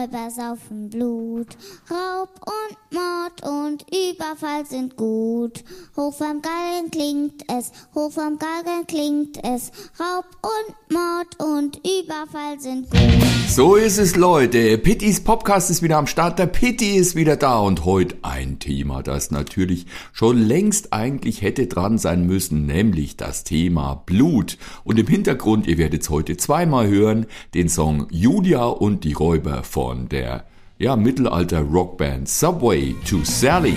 Räuber saufen Blut, Raub und Mord und Überfall sind gut. Hoch vom Galgen klingt es, hoch vom Galgen klingt es, Raub und Mord und Überfall sind gut. So ist es, Leute. Pittys Podcast ist wieder am Start. Der Pitti ist wieder da und heute ein Thema, das natürlich schon längst eigentlich hätte dran sein müssen, nämlich das Thema Blut. Und im Hintergrund, ihr werdet es heute zweimal hören, den Song Julia und die Räuber von der Mittelalter-Rockband Subway to Sally.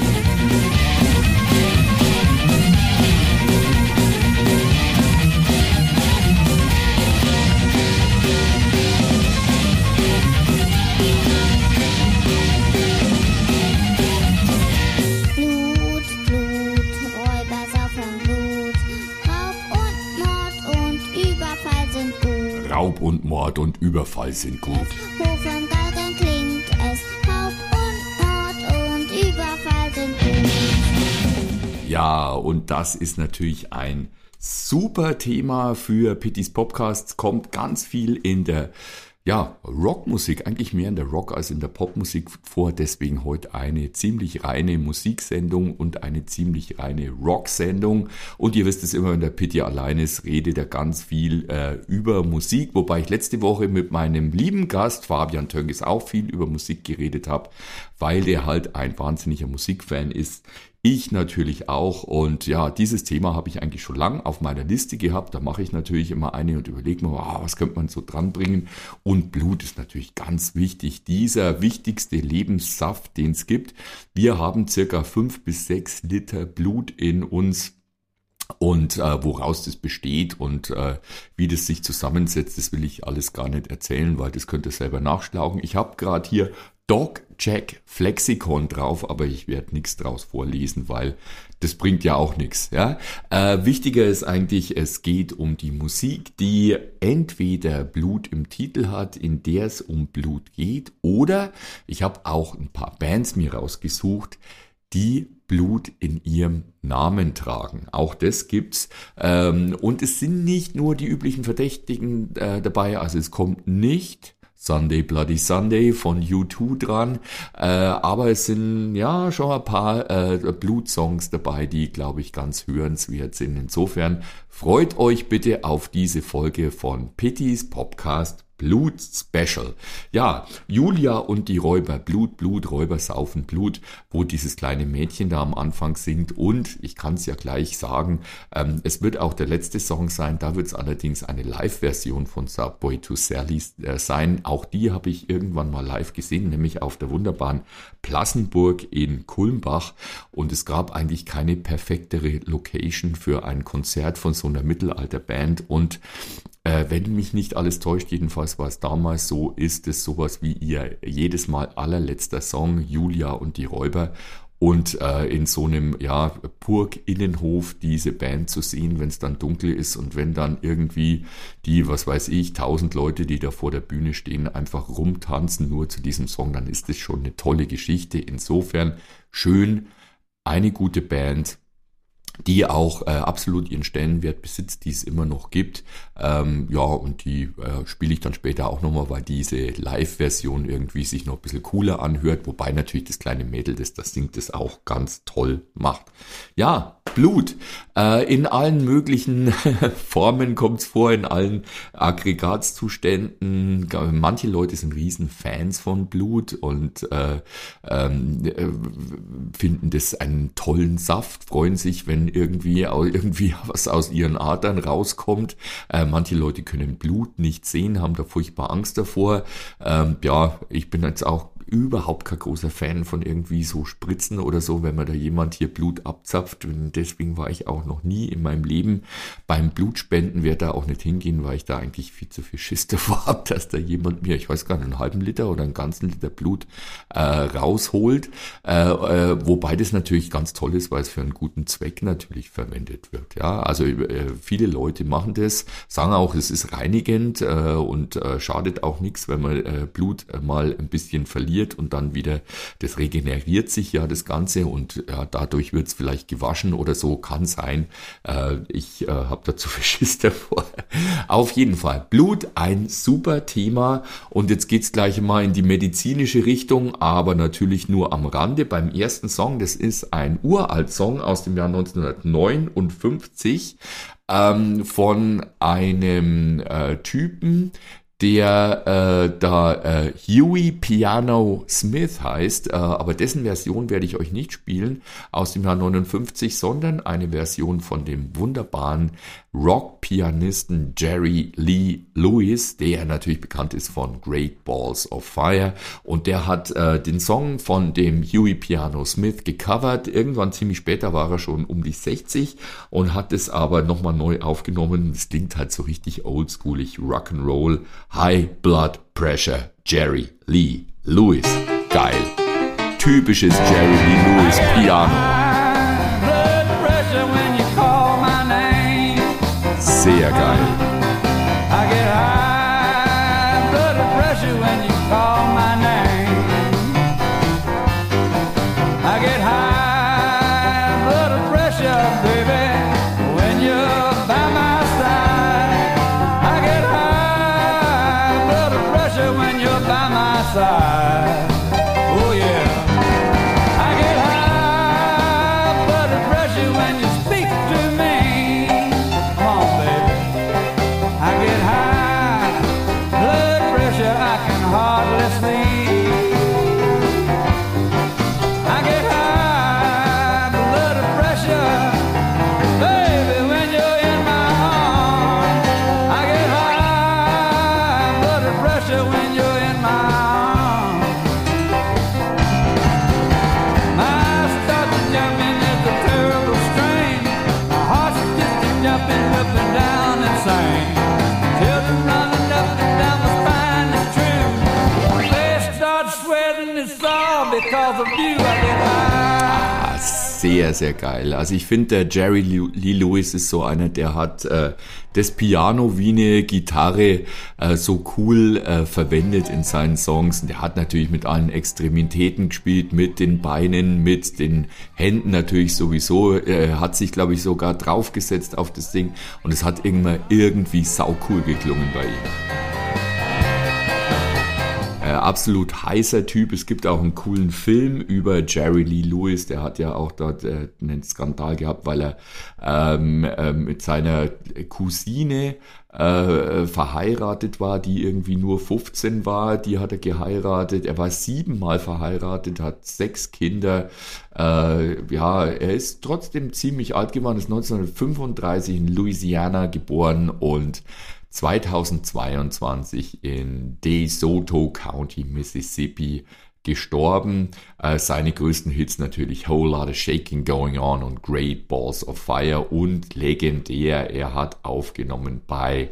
Raub und Mord und Überfall sind gut. Hoch vom Galgen klingt es, Raub und Mord und Überfall sind gut. Ja, und das ist natürlich ein super Thema für Pittys Podcast. Kommt ganz viel in der Rockmusik, eigentlich mehr in der Rock- als in der Popmusik vor. Deswegen heute eine ziemlich reine Musiksendung und eine ziemlich reine Rocksendung. Und ihr wisst es immer, wenn der Pitti allein ist, redet er ganz viel über Musik. Wobei ich letzte Woche mit meinem lieben Gast Fabian Tönges auch viel über Musik geredet habe, weil der halt ein wahnsinniger Musikfan ist. Ich natürlich auch, und ja, dieses Thema habe ich eigentlich schon lange auf meiner Liste gehabt. Da mache ich natürlich immer eine und überlege mir, was könnte man so dranbringen. Und Blut ist natürlich ganz wichtig. Dieser wichtigste Lebenssaft, den es gibt. Wir haben circa 5 bis 6 Liter Blut in uns. Und woraus das besteht und wie das sich zusammensetzt, das will ich alles gar nicht erzählen, weil das könnt ihr selber nachschlagen. Ich habe gerade hier Doc Jack Flexikon drauf, aber ich werde nichts draus vorlesen, weil das bringt ja auch nichts. Ja? Wichtiger ist eigentlich, es geht um die Musik, die entweder Blut im Titel hat, in der es um Blut geht, oder ich habe auch ein paar Bands mir rausgesucht, die Blut in ihrem Namen tragen. Auch das gibt's. Und es sind nicht nur die üblichen Verdächtigen dabei, also es kommt nicht Sunday Bloody Sunday von U2 dran, aber es sind ja schon ein paar Blutsongs dabei, die, glaube ich, ganz hörenswert sind. Insofern freut euch bitte auf diese Folge von Pittys Podcast Blut Special. Ja, Julia und die Räuber, Blut, Blut, Räuber saufen Blut, wo dieses kleine Mädchen da am Anfang singt. Und ich kann es ja gleich sagen, es wird auch der letzte Song sein. Da wird es allerdings eine Live-Version von Subway to Sally sein. Auch die habe ich irgendwann mal live gesehen, nämlich auf der wunderbaren Plassenburg in Kulmbach. Und es gab eigentlich keine perfektere Location für ein Konzert von so einer Mittelalterband. Und wenn mich nicht alles täuscht, jedenfalls war es damals so, ist es sowas wie ihr jedes Mal allerletzter Song, Julia und die Räuber. Und in so einem Burg-Innenhof diese Band zu sehen, wenn es dann dunkel ist und wenn dann irgendwie die, 1000 Leute, die da vor der Bühne stehen, einfach rumtanzen nur zu diesem Song, dann ist das schon eine tolle Geschichte. Insofern schön, eine gute Band, die auch absolut ihren Stellenwert besitzt, die es immer noch gibt. Und die spiele ich dann später auch nochmal, weil diese Live-Version irgendwie sich noch ein bisschen cooler anhört, wobei natürlich das kleine Mädel, das singt, das auch ganz toll macht. Ja, Blut. In allen möglichen Formen kommt es vor, in allen Aggregatzuständen. Manche Leute sind riesen Fans von Blut und finden das einen tollen Saft, freuen sich, wenn irgendwie was aus ihren Adern rauskommt. Manche Leute können Blut nicht sehen, haben da furchtbar Angst davor. Ich bin jetzt auch überhaupt kein großer Fan von irgendwie so Spritzen oder so, wenn man da jemand hier Blut abzapft. Und deswegen war ich auch noch nie in meinem Leben beim Blutspenden, werde da auch nicht hingehen, weil ich da eigentlich viel zu viel Schiss davor habe, dass da jemand mir, ich weiß gar nicht, einen halben Liter oder einen ganzen Liter Blut rausholt. Wobei das natürlich ganz toll ist, weil es für einen guten Zweck natürlich verwendet wird. Ja, also viele Leute machen das, sagen auch, es ist reinigend und schadet auch nichts, wenn man Blut mal ein bisschen verliert. verliert und dann wieder, das regeneriert sich ja das Ganze und ja, dadurch wird es vielleicht gewaschen oder so, kann sein. Ich habe dazu Schiss davor. Auf jeden Fall, Blut, ein super Thema und jetzt geht's gleich mal in die medizinische Richtung, aber natürlich nur am Rande. Beim ersten Song, das ist ein Uralt-Song aus dem Jahr 1959 von einem Typen, der Huey Piano Smith heißt, aber dessen Version werde ich euch nicht spielen aus dem Jahr 59, sondern eine Version von dem wunderbaren Rock-Pianisten Jerry Lee Lewis, der natürlich bekannt ist von Great Balls of Fire, und der hat den Song von dem Huey Piano Smith gecovert. Irgendwann ziemlich später war er schon um die 60 und hat es aber nochmal neu aufgenommen. Es klingt halt so richtig oldschoolig, Rock'n'Roll, High Blood Pressure, Jerry Lee Lewis. Geil. Typisches Jerry Lee Lewis Piano. Sehr geil. I get high blood pressure when you call my name. I get high blood pressure, baby, when you're by my side. I get high blood pressure when you're by my side. Oh yeah. I get high blood pressure when you speak to me. Hardly sleep. I get high blood pressure, baby, when you're in my arms. I get high blood pressure when you're in my arms. My starts to jumping is a terrible strain. My heart's just jumping up and down insane. Children running up and down my spine, it's true. Sehr, sehr geil. Also ich finde, der Jerry Lee Lewis ist so einer, der hat das Piano wie eine Gitarre so cool verwendet in seinen Songs. Und der hat natürlich mit allen Extremitäten gespielt, mit den Beinen, mit den Händen natürlich sowieso. Er hat sich, glaube ich, sogar draufgesetzt auf das Ding und es hat irgendwie saucool geklungen bei ihm. Absolut heißer Typ. Es gibt auch einen coolen Film über Jerry Lee Lewis. Der hat ja auch dort einen Skandal gehabt, weil er mit seiner Cousine verheiratet war, die irgendwie nur 15 war. Die hat er geheiratet. Er war 7-mal verheiratet, hat 6 Kinder. Er ist trotzdem ziemlich alt geworden, ist 1935 in Louisiana geboren und 2022 in DeSoto County, Mississippi, gestorben. Seine größten Hits natürlich Whole Lotta Shaking Going On und Great Balls of Fire und legendär, er hat aufgenommen bei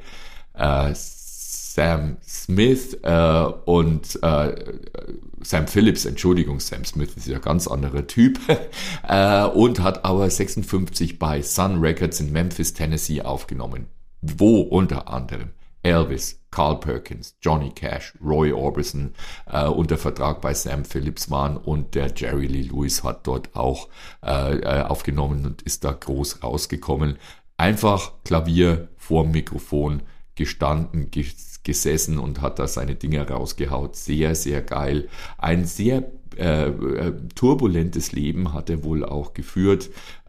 Sam Smith und Sam Phillips, Entschuldigung, Sam Smith ist ja ein ganz anderer Typ und hat aber 56 bei Sun Records in Memphis, Tennessee aufgenommen, wo unter anderem Elvis, Carl Perkins, Johnny Cash, Roy Orbison unter Vertrag bei Sam Phillips waren und der Jerry Lee Lewis hat dort auch aufgenommen und ist da groß rausgekommen. Einfach Klavier vorm Mikrofon gestanden, gesessen und hat da seine Dinger rausgehaut. Sehr, sehr geil. Ein sehr turbulentes Leben hat er wohl auch geführt,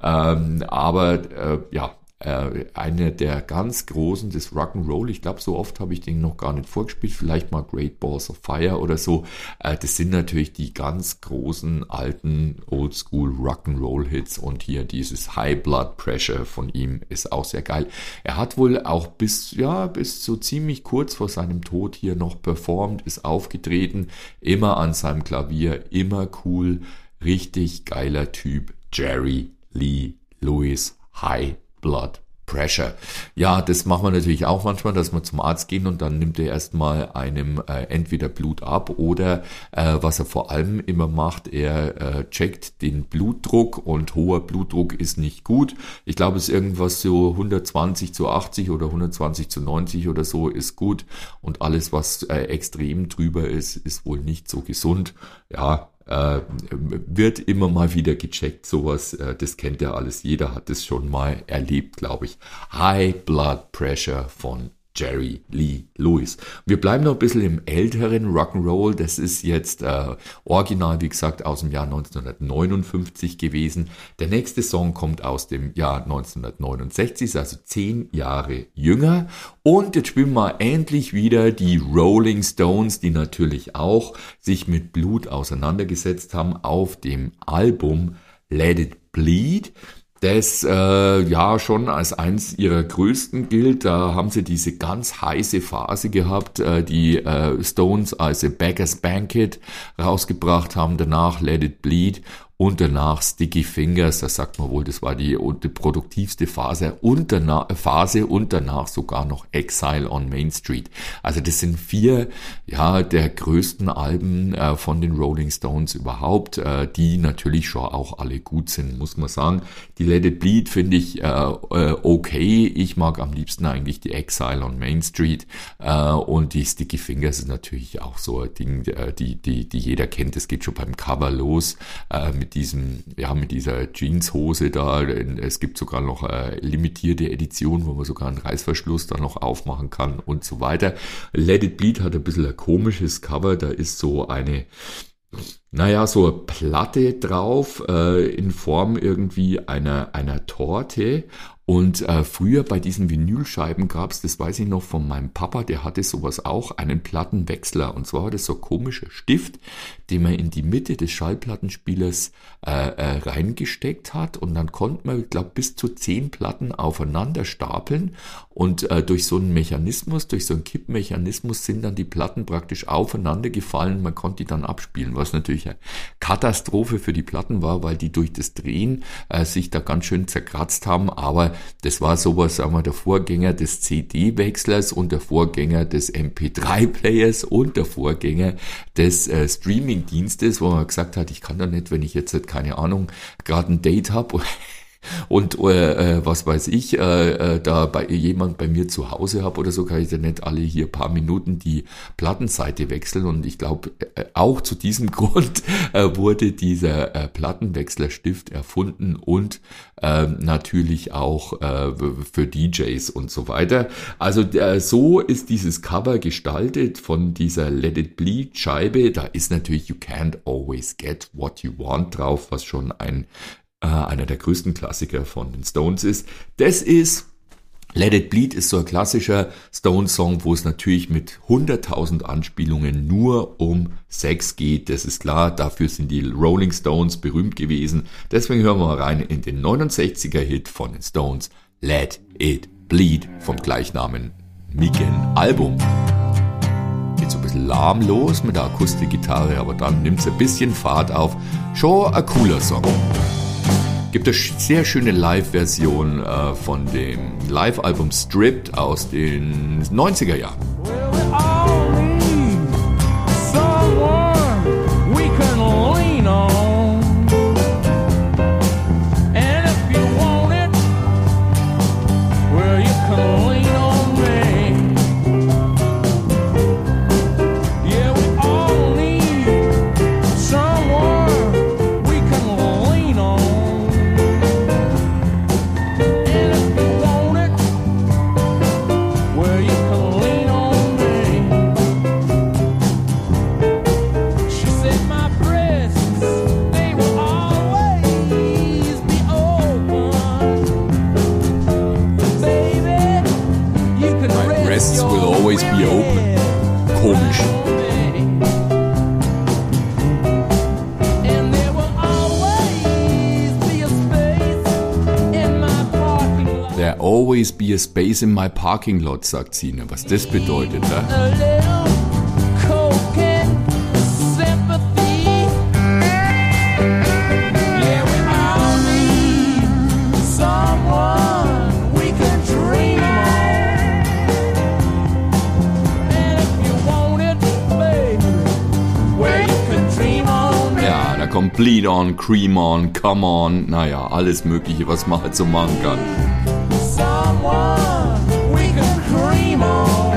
einer der ganz Großen des Rock'n'Roll. Ich glaube, so oft habe ich den noch gar nicht vorgespielt. Vielleicht mal Great Balls of Fire oder so. Das sind natürlich die ganz großen, alten, Oldschool Rock'n'Roll-Hits. Und hier dieses High Blood Pressure von ihm ist auch sehr geil. Er hat wohl auch bis so ziemlich kurz vor seinem Tod hier noch performt, ist aufgetreten. Immer an seinem Klavier, immer cool. Richtig geiler Typ. Jerry Lee Lewis, High Blood Pressure. Ja, das machen wir natürlich auch manchmal, dass wir zum Arzt gehen und dann nimmt er erstmal einem entweder Blut ab oder was er vor allem immer macht, er checkt den Blutdruck und hoher Blutdruck ist nicht gut. Ich glaube, es ist irgendwas so 120/80 oder 120/90 oder so ist gut und alles, was extrem drüber ist wohl nicht so gesund. Ja, wird immer mal wieder gecheckt, sowas, das kennt ja alles, jeder hat es schon mal erlebt, glaube ich. High Blood Pressure von Jerry Lee Lewis. Wir bleiben noch ein bisschen im älteren Rock'n'Roll, das ist jetzt original, wie gesagt, aus dem Jahr 1959 gewesen. Der nächste Song kommt aus dem Jahr 1969, also 10 Jahre jünger. Und jetzt spielen wir endlich wieder die Rolling Stones, die natürlich auch sich mit Blut auseinandergesetzt haben auf dem Album Let It Bleed. Das ja schon als eins ihrer größten gilt. Da haben sie diese ganz heiße Phase gehabt, die Stones als A Beggar's Banquet rausgebracht haben, danach Let It Bleed und danach Sticky Fingers. Da sagt man wohl, das war die produktivste Phase und danach sogar noch Exile on Main Street. Also das sind 4 der größten Alben von den Rolling Stones überhaupt, die natürlich schon auch alle gut sind, muss man sagen. Die Let It Bleed finde ich okay. Ich mag am liebsten eigentlich die Exile on Main Street und die Sticky Fingers ist natürlich auch so ein Ding, die jeder kennt. Es geht schon beim Cover los mit dieser Jeanshose da. Es gibt sogar noch eine limitierte Edition, wo man sogar einen Reißverschluss dann noch aufmachen kann und so weiter. Let It Bleed hat ein bisschen ein komisches Cover. Da ist so eine Platte drauf in Form irgendwie einer Torte. Und früher bei diesen Vinylscheiben gab's, das weiß ich noch von meinem Papa, der hatte sowas auch, einen Plattenwechsler. Und zwar war das so ein komischer Stift, den man in die Mitte des Schallplattenspielers reingesteckt hat. Und dann konnte man, ich glaube, bis zu 10 Platten aufeinander stapeln. Und durch so einen Mechanismus, durch so einen Kippmechanismus sind dann die Platten praktisch aufeinander gefallen. Man konnte die dann abspielen, was natürlich eine Katastrophe für die Platten war, weil die durch das Drehen sich da ganz schön zerkratzt haben. Aber das war sowas, sagen wir, der Vorgänger des CD-Wechslers und der Vorgänger des MP3-Players und der Vorgänger des Streaming-Dienstes, wo man gesagt hat, ich kann da nicht, wenn ich jetzt, keine Ahnung, gerade ein Date habe und was weiß ich, da jemand bei mir zu Hause habe oder so, kann ich dann nicht alle hier paar Minuten die Plattenseite wechseln. Und ich glaube, auch zu diesem Grund wurde dieser Plattenwechslerstift erfunden und natürlich auch für DJs und so weiter. Also so ist dieses Cover gestaltet von dieser Let It Bleed Scheibe. Da ist natürlich You Can't Always Get What You Want drauf, was schon einer der größten Klassiker von den Stones ist. Das ist Let It Bleed ist so ein klassischer Stones-Song, wo es natürlich mit 100.000 Anspielungen nur um Sex geht. Das ist klar, dafür sind die Rolling Stones berühmt gewesen. Deswegen hören wir mal rein in den 69er-Hit von den Stones, Let It Bleed, vom gleichnamigen Album. Geht so ein bisschen lahm los mit der Akustikgitarre, aber dann nimmt es ein bisschen Fahrt auf. Schon ein cooler Song. Gibt eine sehr schöne Live-Version von dem Live-Album Stripped aus den 90er Jahren. Komisch. There always be a space in my parking lot, sagt Sina. Was das bedeutet, ja? We can Complete on, Cream on, Come on, naja, alles Mögliche, was man halt so machen kann. Someone we can cream on.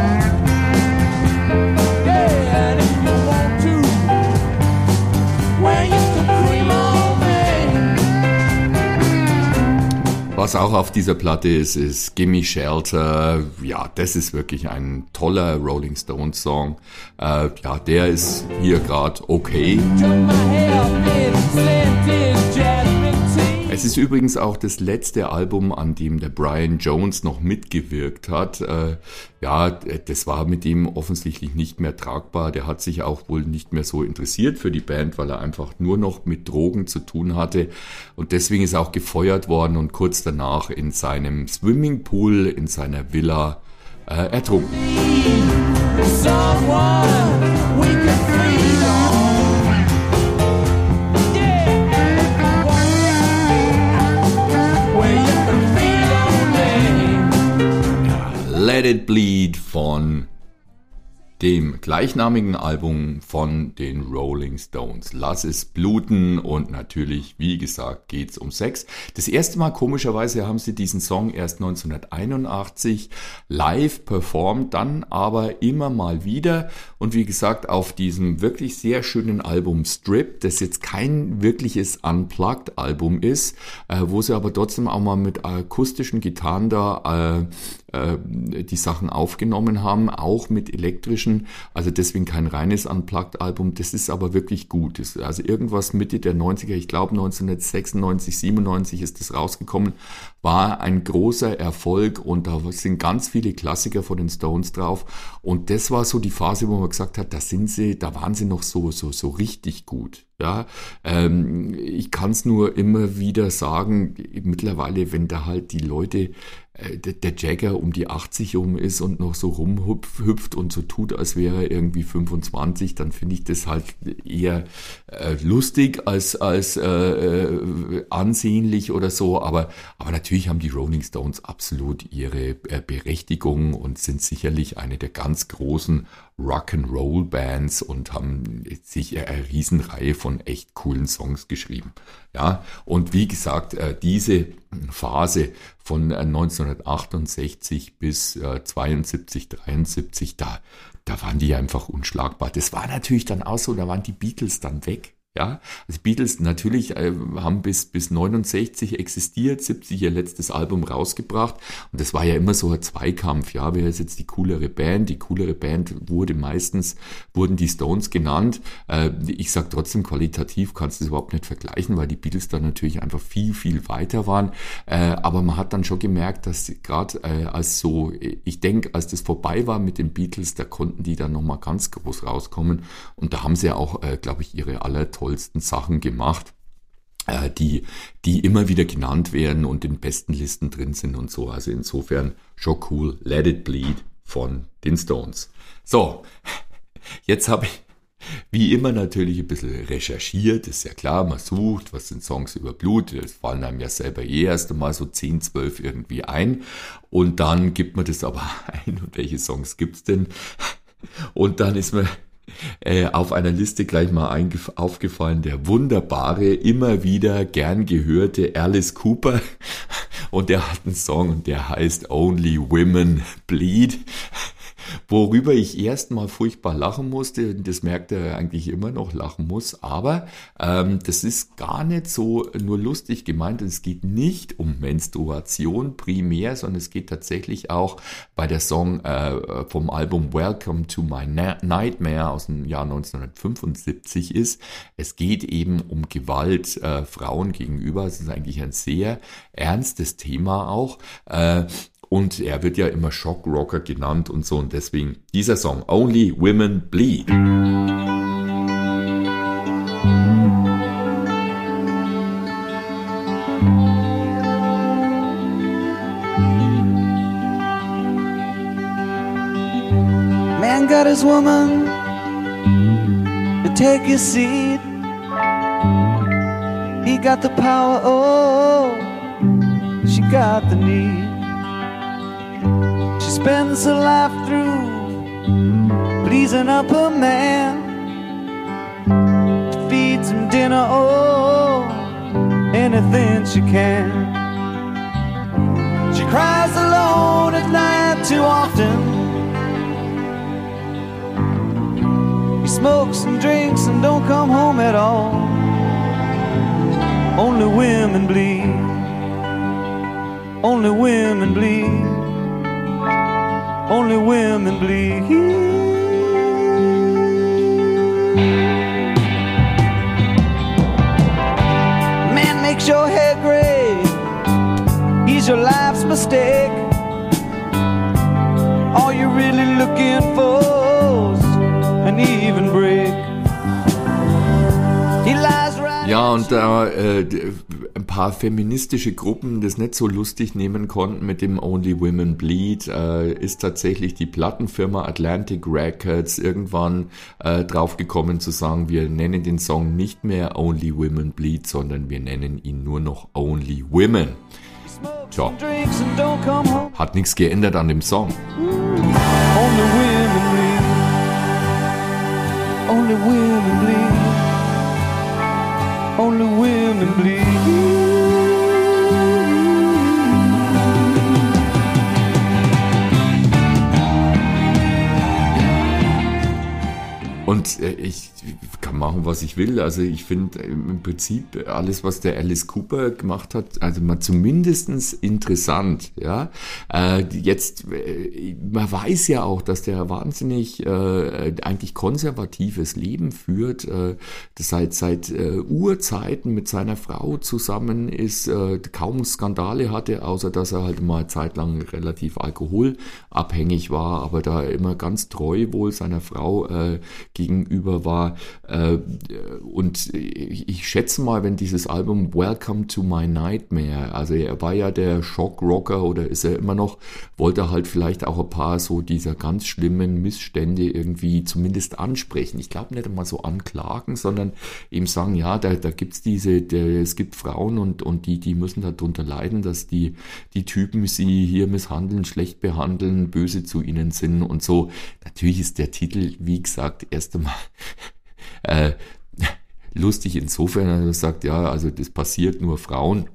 Yeah, and if you want to, well, you can cream on me. Was auch auf dieser Platte ist Gimme Shelter. Ja, das ist wirklich ein toller Rolling Stones Song. Ja, der ist hier gerade okay. Es ist übrigens auch das letzte Album, an dem der Brian Jones noch mitgewirkt hat. Ja, das war mit ihm offensichtlich nicht mehr tragbar. Der hat sich auch wohl nicht mehr so interessiert für die Band, weil er einfach nur noch mit Drogen zu tun hatte. Und deswegen ist er auch gefeuert worden und kurz danach in seinem Swimmingpool, in seiner Villa ertrunken. Let It Bleed von dem gleichnamigen Album von den Rolling Stones. Lass es bluten und natürlich, wie gesagt, geht's um Sex. Das erste Mal, komischerweise, haben sie diesen Song erst 1981 live performt, dann aber immer mal wieder und wie gesagt auf diesem wirklich sehr schönen Album Strip, das jetzt kein wirkliches Unplugged-Album ist, wo sie aber trotzdem auch mal mit akustischen Gitarren da die Sachen aufgenommen haben, auch mit elektrischen, also deswegen kein reines Unplugged-Album, das ist aber wirklich gut. Also irgendwas Mitte der 90er, ich glaube 1996, 97 ist das rausgekommen, war ein großer Erfolg und da sind ganz viele Klassiker von den Stones drauf und das war so die Phase, wo man gesagt hat, da waren sie noch so richtig gut. Ja, ich kann es nur immer wieder sagen, mittlerweile, wenn da halt die Leute, der Jagger um die 80 rum ist und noch so rumhüpft und so tut, als wäre er irgendwie 25, dann finde ich das halt eher lustig als ansehnlich oder so, aber natürlich haben die Rolling Stones absolut ihre Berechtigung und sind sicherlich eine der ganz großen Rock'n'Roll-Bands und haben sich eine Riesenreihe von echt coolen Songs geschrieben. Ja, und wie gesagt, diese Phase von 1968 bis 72, 73, da waren die einfach unschlagbar. Das war natürlich dann auch so, da waren die Beatles dann weg. Ja, also Beatles natürlich haben bis 69 existiert, 70 ihr letztes Album rausgebracht und das war ja immer so ein Zweikampf, ja, wer ist jetzt die coolere Band? Die coolere Band wurden die Stones genannt. Ich sag trotzdem, qualitativ kannst du es überhaupt nicht vergleichen, weil die Beatles dann natürlich einfach viel, viel weiter waren, aber man hat dann schon gemerkt, dass gerade als das vorbei war mit den Beatles, da konnten die dann nochmal ganz groß rauskommen und da haben sie ja auch, glaube ich, ihre tollsten Sachen gemacht, die immer wieder genannt werden und in besten Listen drin sind und so. Also insofern schon cool. Let It Bleed von den Stones. So, jetzt habe ich wie immer natürlich ein bisschen recherchiert. Ist ja klar, man sucht, was sind Songs über Blut. Das fallen einem ja selber erst einmal so 10, 12 irgendwie ein. Und dann gibt man das aber ein. Und welche Songs gibt's denn? Und dann ist mir auf einer Liste gleich mal aufgefallen, der wunderbare, immer wieder gern gehörte Alice Cooper und der hat einen Song, der heißt Only Women Bleed, worüber ich erst mal furchtbar lachen musste, das merkt er eigentlich immer noch lachen muss, aber das ist gar nicht so nur lustig gemeint, es geht nicht um Menstruation primär, sondern es geht tatsächlich auch bei der Song vom Album Welcome to My Nightmare aus dem Jahr 1975 ist, es geht eben um Gewalt Frauen gegenüber, es ist eigentlich ein sehr ernstes Thema auch, und er wird ja immer Shockrocker genannt und so. Und deswegen dieser Song, Only Women Bleed. Man got his woman to take his seat. He got the power, oh, she got the need. She spends her life through pleasing up her man, feeds him dinner giving her all, anything she can. She cries alone at night too often. He smokes and drinks and don't come home at all. Only women bleed. Only women bleed. Only women bleed. Man makes your hair gray. He's your life's mistake. All you're really looking for's an even break. He lies right. Ja, und da ein paar feministische Gruppen das nicht so lustig nehmen konnten mit dem Only Women Bleed, ist tatsächlich die Plattenfirma Atlantic Records irgendwann draufgekommen zu sagen, wir nennen den Song nicht mehr Only Women Bleed, sondern wir nennen ihn nur noch Only Women. Tja, hat nichts geändert an dem Song. Only women bleed. Only women bleed. Only women bleed. Und ich kann machen, was ich will. Also ich finde im Prinzip alles, was der Alice Cooper gemacht hat, also mal zumindestens interessant. Ja, jetzt man weiß ja auch, dass der wahnsinnig eigentlich konservatives Leben führt. Das seit Urzeiten mit seiner Frau zusammen ist, kaum Skandale hatte, außer dass er halt mal zeitlang relativ alkoholabhängig war, aber da immer ganz treu wohl seiner Frau gegenüber war. Und ich schätze mal, wenn dieses Album Welcome to My Nightmare, also er war ja der Shockrocker oder ist er immer noch, wollte er halt vielleicht auch ein paar so dieser ganz schlimmen Missstände irgendwie zumindest ansprechen. Ich glaube nicht einmal so anklagen, sondern eben sagen, ja, da gibt's es gibt Frauen und die müssen darunter leiden, dass die Typen sie hier misshandeln, schlecht behandeln, böse zu ihnen sind und so. Natürlich ist der Titel, wie gesagt, erst einmal lustig insofern, dass er sagt, ja, also das passiert nur Frauen.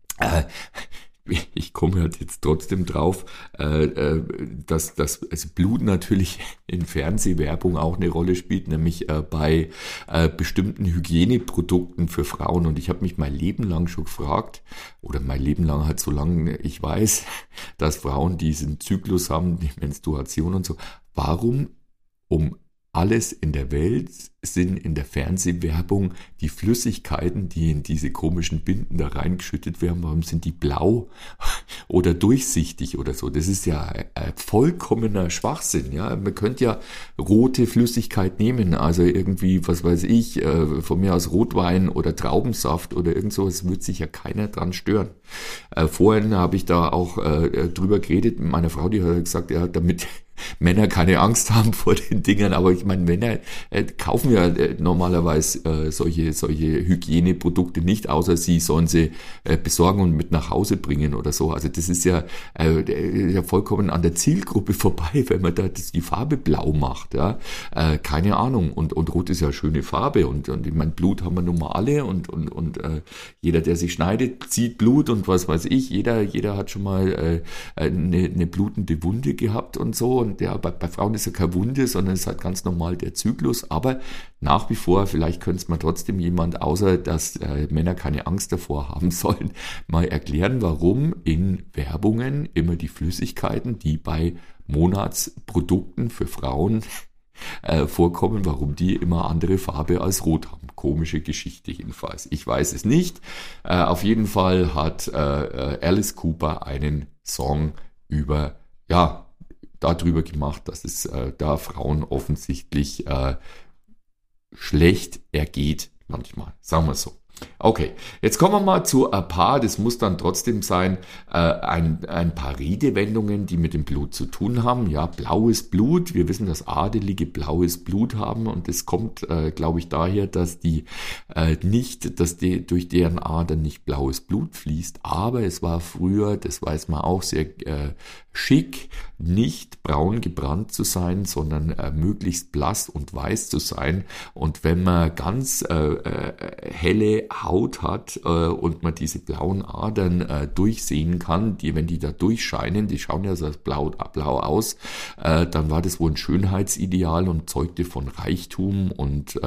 Ich komme halt jetzt trotzdem drauf, dass also Blut natürlich in Fernsehwerbung auch eine Rolle spielt, nämlich bei bestimmten Hygieneprodukten für Frauen. Und ich habe mich mein Leben lang schon gefragt, oder mein Leben lang halt, solange ich weiß, dass Frauen diesen Zyklus haben, die Menstruation und so, warum um alles in der Welt sind in der Fernsehwerbung die Flüssigkeiten, die in diese komischen Binden da reingeschüttet werden, warum sind die blau oder durchsichtig oder so? Das ist ja vollkommener Schwachsinn. Ja, man könnte ja rote Flüssigkeit nehmen, also irgendwie, was weiß ich, von mir aus Rotwein oder Traubensaft oder irgend sowas, wird sich ja keiner dran stören. Vorhin habe ich da auch drüber geredet mit meiner Frau, die hat gesagt, ja, damit Männer keine Angst haben vor den Dingern, aber ich meine, Männer kaufen ja normalerweise solche Hygieneprodukte nicht, außer sie sollen sie besorgen und mit nach Hause bringen oder so. Also das ist ja vollkommen an der Zielgruppe vorbei, wenn man da die Farbe blau macht. Ja, keine Ahnung. Und Rot ist ja eine schöne Farbe und ich meine, Blut haben wir nun mal alle und jeder, der sich schneidet, zieht Blut und was weiß ich. Jeder hat schon mal eine blutende Wunde gehabt und so. Und ja, bei Frauen ist ja keine Wunde, sondern es ist halt ganz normal der Zyklus. Aber nach wie vor, vielleicht könnte es mal trotzdem jemand, außer dass Männer keine Angst davor haben sollen, mal erklären, warum in Werbungen immer die Flüssigkeiten, die bei Monatsprodukten für Frauen vorkommen, warum die immer andere Farbe als Rot haben. Komische Geschichte jedenfalls. Ich weiß es nicht. Auf jeden Fall hat Alice Cooper einen Song darüber gemacht, dass es da Frauen offensichtlich schlecht ergeht manchmal, sagen wir so. Okay, jetzt kommen wir mal zu ein paar, das muss dann trotzdem sein, ein paar Redewendungen, die mit dem Blut zu tun haben. Ja, blaues Blut, wir wissen, dass Adelige blaues Blut haben und das kommt, glaube ich, daher, dass durch deren Adern nicht blaues Blut fließt, aber es war früher, das weiß man auch, sehr schick, nicht braun gebrannt zu sein, sondern möglichst blass und weiß zu sein. Und wenn man ganz helle Haut hat und man diese blauen Adern durchsehen kann, wenn die da durchscheinen, die schauen ja so blau aus, dann war das wohl ein Schönheitsideal und zeugte von Reichtum und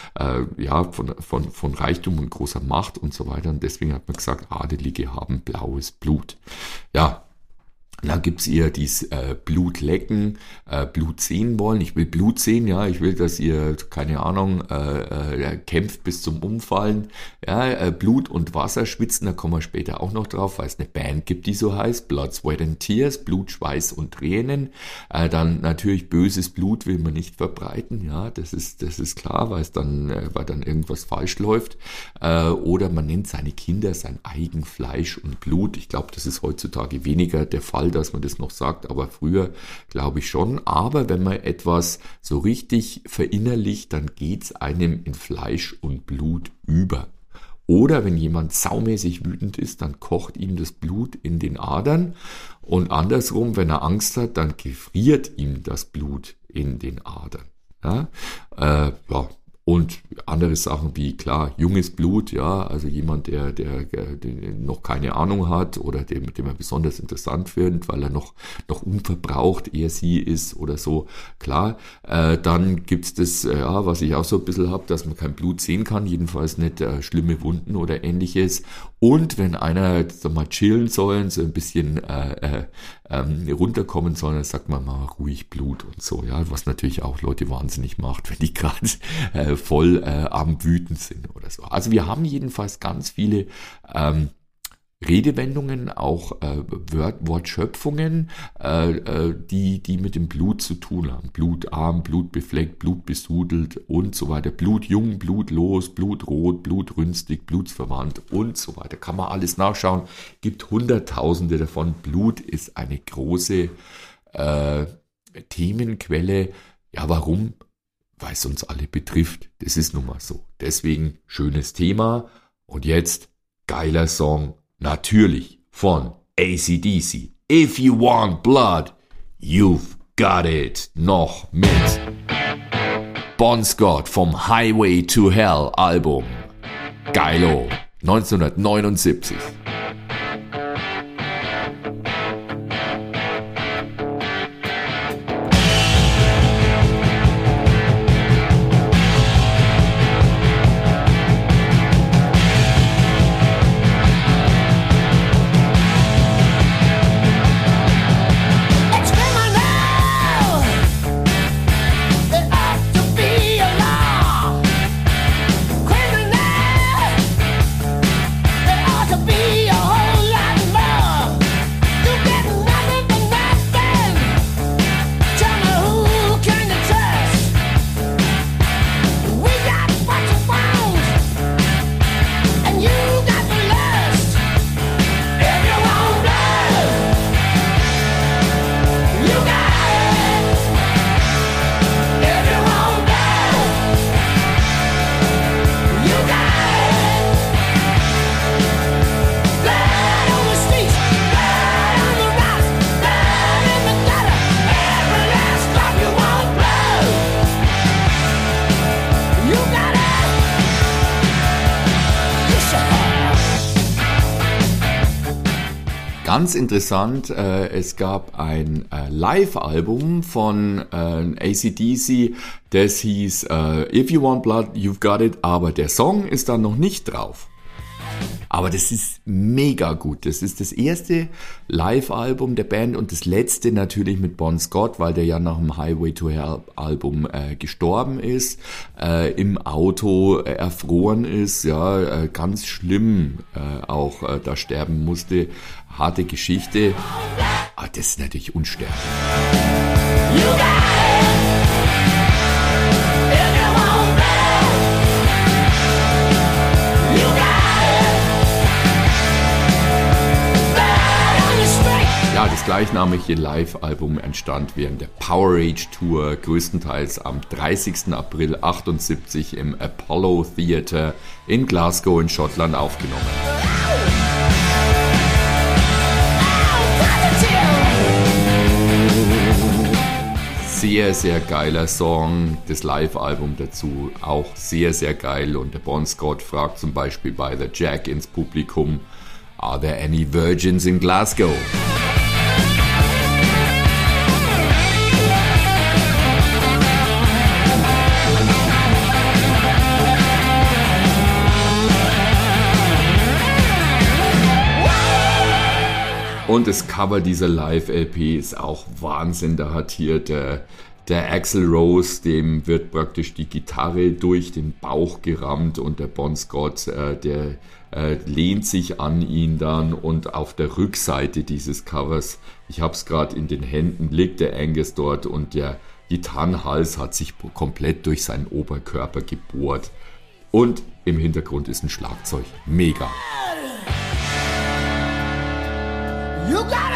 von Reichtum und großer Macht und so weiter. Und deswegen hat man gesagt, Adelige haben blaues Blut. Ja. Da gibt's eher dies Blut lecken, Blut sehen wollen. Ich will Blut sehen, ja. Ich will, dass ihr, keine Ahnung, kämpft bis zum Umfallen. Ja, Blut und Wasser schwitzen, da kommen wir später auch noch drauf, weil es eine Band gibt, die so heißt. Blood, Sweat and Tears, Blut, Schweiß und Tränen. Dann natürlich böses Blut will man nicht verbreiten, ja. Das ist klar, weil dann irgendwas falsch läuft. Oder man nennt seine Kinder sein Eigenfleisch und Blut. Ich glaube, das ist heutzutage weniger der Fall, dass man das noch sagt, aber früher glaube ich schon. Aber wenn man etwas so richtig verinnerlicht, dann geht's einem in Fleisch und Blut über. Oder wenn jemand saumäßig wütend ist, dann kocht ihm das Blut in den Adern. Und andersrum, wenn er Angst hat, dann gefriert ihm das Blut in den Adern. Ja, und andere Sachen wie, klar, junges Blut, ja, also jemand, der noch keine Ahnung hat oder dem er besonders interessant findet, weil er noch unverbraucht, er sie ist oder so, klar, dann gibt's das, was ich auch so ein bisschen habe, dass man kein Blut sehen kann, jedenfalls nicht schlimme Wunden oder ähnliches. Und wenn einer mal chillen soll, so ein bisschen runterkommen soll, dann sagt man mal ruhig Blut und so, ja, was natürlich auch Leute wahnsinnig macht, wenn die gerade voll am Wüten sind oder so. Also wir haben jedenfalls ganz viele Redewendungen, auch Wortschöpfungen, die mit dem Blut zu tun haben. Blutarm, blutbefleckt, blutbesudelt und so weiter. Blutjung, blutlos, blutrot, blutrünstig, blutsverwandt und so weiter. Kann man alles nachschauen. Gibt Hunderttausende davon. Blut ist eine große Themenquelle. Ja, warum? Weil es uns alle betrifft. Das ist nun mal so. Deswegen schönes Thema. Und jetzt geiler Song. Natürlich von AC/DC. If you want blood, you've got it. Noch mit Bon Scott vom Highway to Hell Album. Geilo. 1979. Ganz interessant, es gab ein Live-Album von AC/DC, das hieß If You Want Blood, You've Got It, aber der Song ist dann noch nicht drauf. Aber das ist mega gut. Das ist das erste Live-Album der Band und das letzte natürlich mit Bon Scott, weil der ja nach dem Highway to Hell Album gestorben ist, im Auto erfroren ist, ja, ganz schlimm auch da sterben musste. Harte Geschichte. Aber das ist natürlich unsterblich. You Das gleichnamige Live-Album entstand während der Powerage Tour, größtenteils am 30. April 1978 im Apollo Theatre in Glasgow in Schottland aufgenommen. Sehr, sehr geiler Song, das Live-Album dazu auch sehr, sehr geil. Und der Bon Scott fragt zum Beispiel bei The Jack ins Publikum: Are there any virgins in Glasgow? Und das Cover dieser Live-LP ist auch Wahnsinn. Da hat hier der Axl Rose, dem wird praktisch die Gitarre durch den Bauch gerammt und der Bon Scott, der lehnt sich an ihn dann, und auf der Rückseite dieses Covers, ich habe es gerade in den Händen, liegt der Angus dort und der Gitarrenhals hat sich komplett durch seinen Oberkörper gebohrt. Und im Hintergrund ist ein Schlagzeug. Mega. You got it!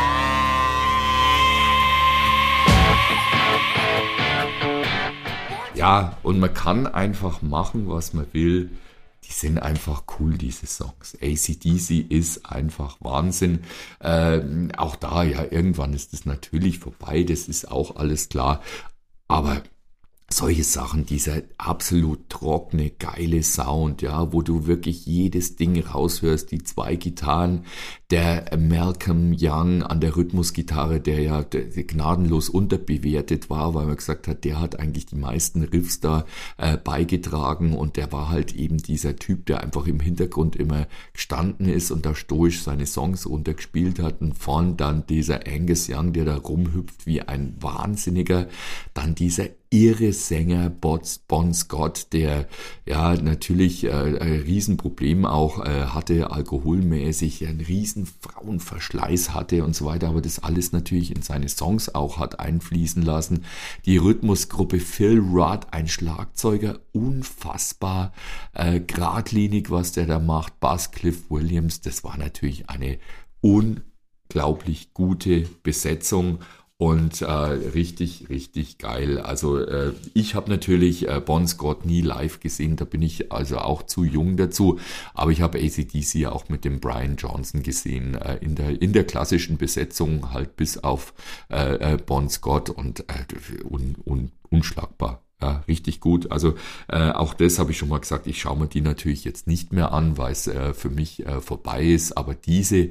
Ja, und man kann einfach machen, was man will. Die sind einfach cool, diese Songs. AC/DC ist einfach Wahnsinn. Auch da, ja, irgendwann ist es natürlich vorbei, das ist auch alles klar. Aber solche Sachen, dieser absolut trockene, geile Sound, ja, wo du wirklich jedes Ding raushörst, die 2 Gitarren, der Malcolm Young an der Rhythmusgitarre, der ja gnadenlos unterbewertet war, weil man gesagt hat, der hat eigentlich die meisten Riffs da beigetragen, und der war halt eben dieser Typ, der einfach im Hintergrund immer gestanden ist und da stoisch seine Songs runtergespielt hat, und vorn dann dieser Angus Young, der da rumhüpft wie ein Wahnsinniger, dann dieser irre Sänger Bon Scott, der ja natürlich ein Riesenproblem auch hatte, alkoholmäßig, einen riesen Frauenverschleiß hatte und so weiter, aber das alles natürlich in seine Songs auch hat einfließen lassen. Die Rhythmusgruppe Phil Rudd, ein Schlagzeuger, unfassbar geradlinig, was der da macht. Bass Cliff Williams, das war natürlich eine unglaublich gute Besetzung. Und richtig, richtig geil. Also ich habe natürlich Bon Scott nie live gesehen, da bin ich also auch zu jung dazu. Aber ich habe AC/DC auch mit dem Brian Johnson gesehen, in der klassischen Besetzung, halt bis auf Bon Scott, und unschlagbar. Ja, richtig gut. Also auch das habe ich schon mal gesagt, ich schaue mir die natürlich jetzt nicht mehr an, weil es für mich vorbei ist, aber diese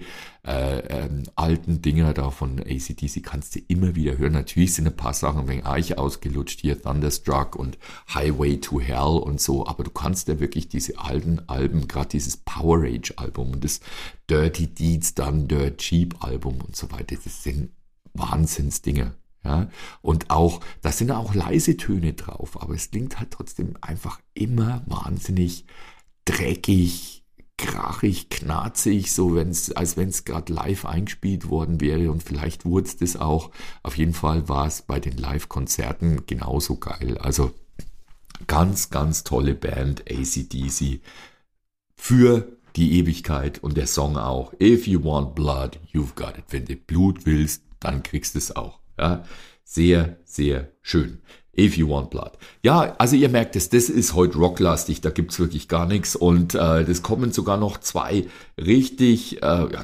alten Dinger da von AC/DC kannst du immer wieder hören. Natürlich sind ein paar Sachen wegen Eich ausgelutscht, hier Thunderstruck und Highway to Hell und so, aber du kannst ja wirklich diese alten Alben, gerade dieses Powerage-Album und das Dirty Deeds, dann Dirt Cheap Album und so weiter, das sind Wahnsinnsdinger. Ja, und auch, da sind auch leise Töne drauf, aber es klingt halt trotzdem einfach immer wahnsinnig dreckig, krachig, knarzig, so als wenn es gerade live eingespielt worden wäre, und vielleicht wurde es das auch. Auf jeden Fall war es bei den Live-Konzerten genauso geil. Also ganz, ganz tolle Band, AC/DC, für die Ewigkeit, und der Song auch. If you want blood, you've got it. Wenn du Blut willst, dann kriegst du es auch. Ja, sehr, sehr schön. If you want blood. Ja, also ihr merkt es, das ist heute rocklastig, da gibt's wirklich gar nichts, und das kommen sogar noch drei richtig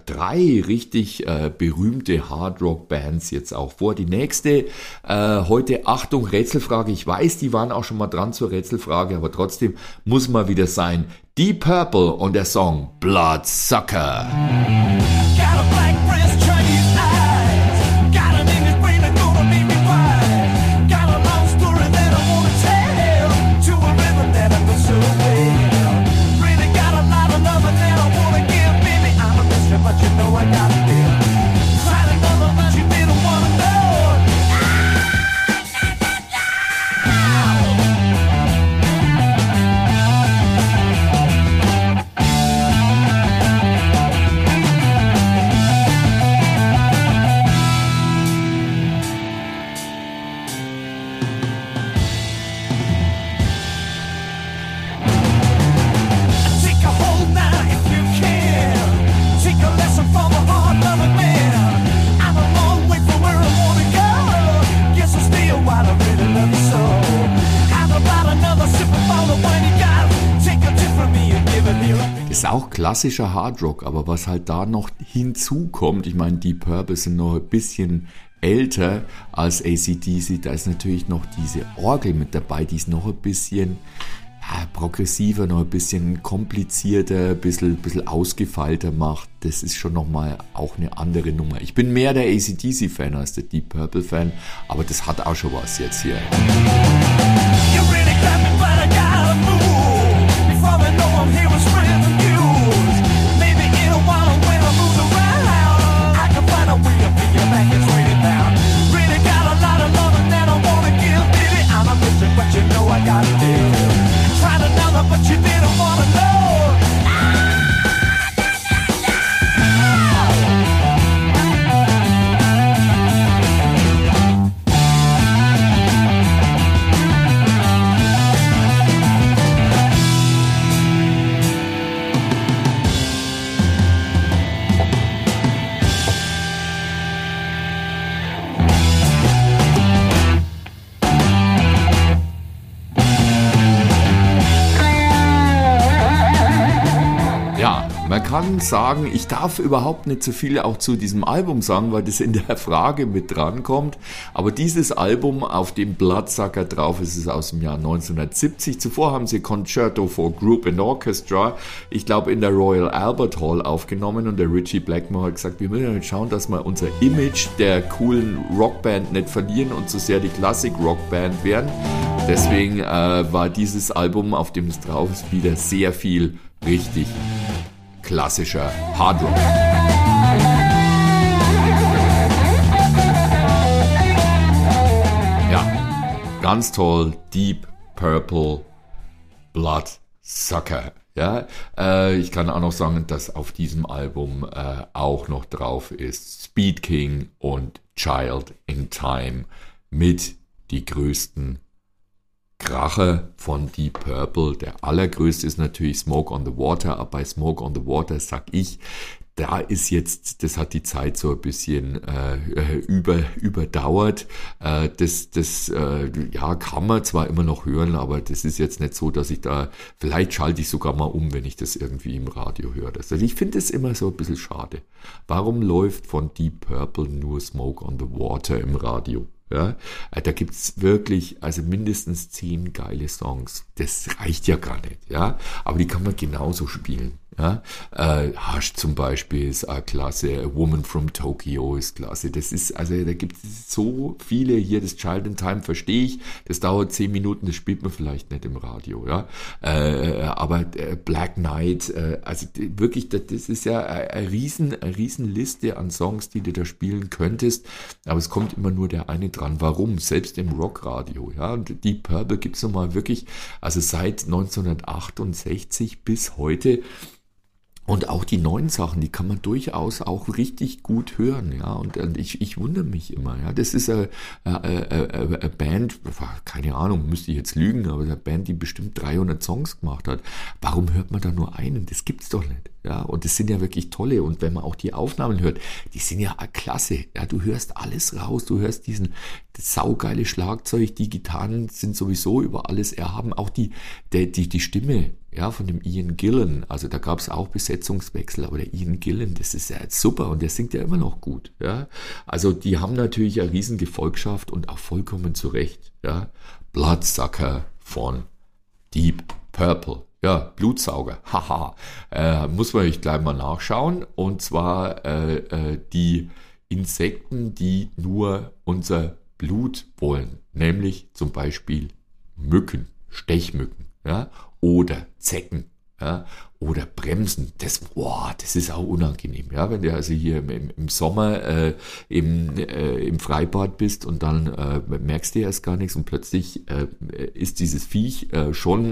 berühmte Hardrock-Bands jetzt auch vor. Die nächste, heute, Achtung, Rätselfrage, ich weiß, die waren auch schon mal dran zur Rätselfrage, aber trotzdem muss mal wieder sein. Deep Purple und der Song Bloodsucker. klassischer Hardrock, aber was halt da noch hinzukommt, ich meine, Deep Purple sind noch ein bisschen älter als AC/DC, da ist natürlich noch diese Orgel mit dabei, die ist noch ein bisschen progressiver, noch ein bisschen komplizierter, ein bisschen ausgefeilter macht. Das ist schon nochmal auch eine andere Nummer. Ich bin mehr der AC/DC-Fan als der Deep Purple-Fan, aber das hat auch schon was jetzt hier. But you didn't wanna know. Man kann sagen, ich darf überhaupt nicht so viel auch zu diesem Album sagen, weil das in der Frage mit drankommt. Aber dieses Album, auf dem Bloodsucker drauf ist, ist aus dem Jahr 1970. Zuvor haben sie Concerto for Group and Orchestra, ich glaube in der Royal Albert Hall aufgenommen. Und der Ritchie Blackmore hat gesagt, wir müssen jetzt schauen, dass wir unser Image der coolen Rockband nicht verlieren und so sehr die Klassik-Rockband werden. Deswegen war dieses Album, auf dem es drauf ist, wieder sehr viel richtig klassischer Hardrock. Ja, ganz toll. Deep Purple Bloodsucker. Ja, ich kann auch noch sagen, dass auf diesem Album auch noch drauf ist Speed King und Child in Time mit die größten Kracher von Deep Purple. Der allergrößte ist natürlich Smoke on the Water, aber bei Smoke on the Water sag ich, da ist jetzt, das hat die Zeit so ein bisschen überdauert. Das kann man zwar immer noch hören, aber das ist jetzt nicht so, dass ich da, vielleicht schalte ich sogar mal um, wenn ich das irgendwie im Radio höre. Also ich finde es immer so ein bisschen schade. Warum läuft von Deep Purple nur Smoke on the Water im Radio? Ja, da gibt's wirklich, also mindestens 10 geile Songs. Das reicht ja gar nicht, ja. Aber die kann man genauso spielen. Ja, Hush zum Beispiel ist klasse, A Woman from Tokyo ist klasse. Das ist, also da gibt es so viele hier, das Child in Time verstehe ich, das dauert 10 Minuten, das spielt man vielleicht nicht im Radio, ja. Aber Black Knight, also wirklich, das ist ja eine riesen Liste an Songs, die du da spielen könntest, aber es kommt immer nur der eine dran. Warum? Selbst im Rockradio, ja. Und Deep Purple gibt's nochmal wirklich, also seit 1968 bis heute. Und auch die neuen Sachen, die kann man durchaus auch richtig gut hören, ja. Und ich wundere mich immer, ja. Das ist eine Band, keine Ahnung, müsste ich jetzt lügen, aber eine Band, die bestimmt 300 Songs gemacht hat. Warum hört man da nur einen? Das gibt's doch nicht, ja. Und das sind ja wirklich tolle. Und wenn man auch die Aufnahmen hört, die sind ja klasse, ja. Du hörst alles raus, du hörst das saugeile Schlagzeug, die Gitarren sind sowieso über alles erhaben. Auch die Stimme, ja, von dem Ian Gillan, also da gab es auch Besetzungswechsel, aber der Ian Gillan, das ist ja jetzt super und der singt ja immer noch gut, ja. Also die haben natürlich eine riesen Gefolgschaft und auch vollkommen zu Recht, ja. Bloodsucker von Deep Purple, ja, Blutsauger, haha, muss man euch gleich mal nachschauen, und zwar die Insekten, die nur unser Blut wollen, nämlich zum Beispiel Mücken, Stechmücken, ja, oder Zecken, ja, oder Bremsen. Das ist auch unangenehm, ja, wenn du also hier im Sommer im Freibad bist und dann merkst du erst gar nichts und plötzlich ist dieses Viech schon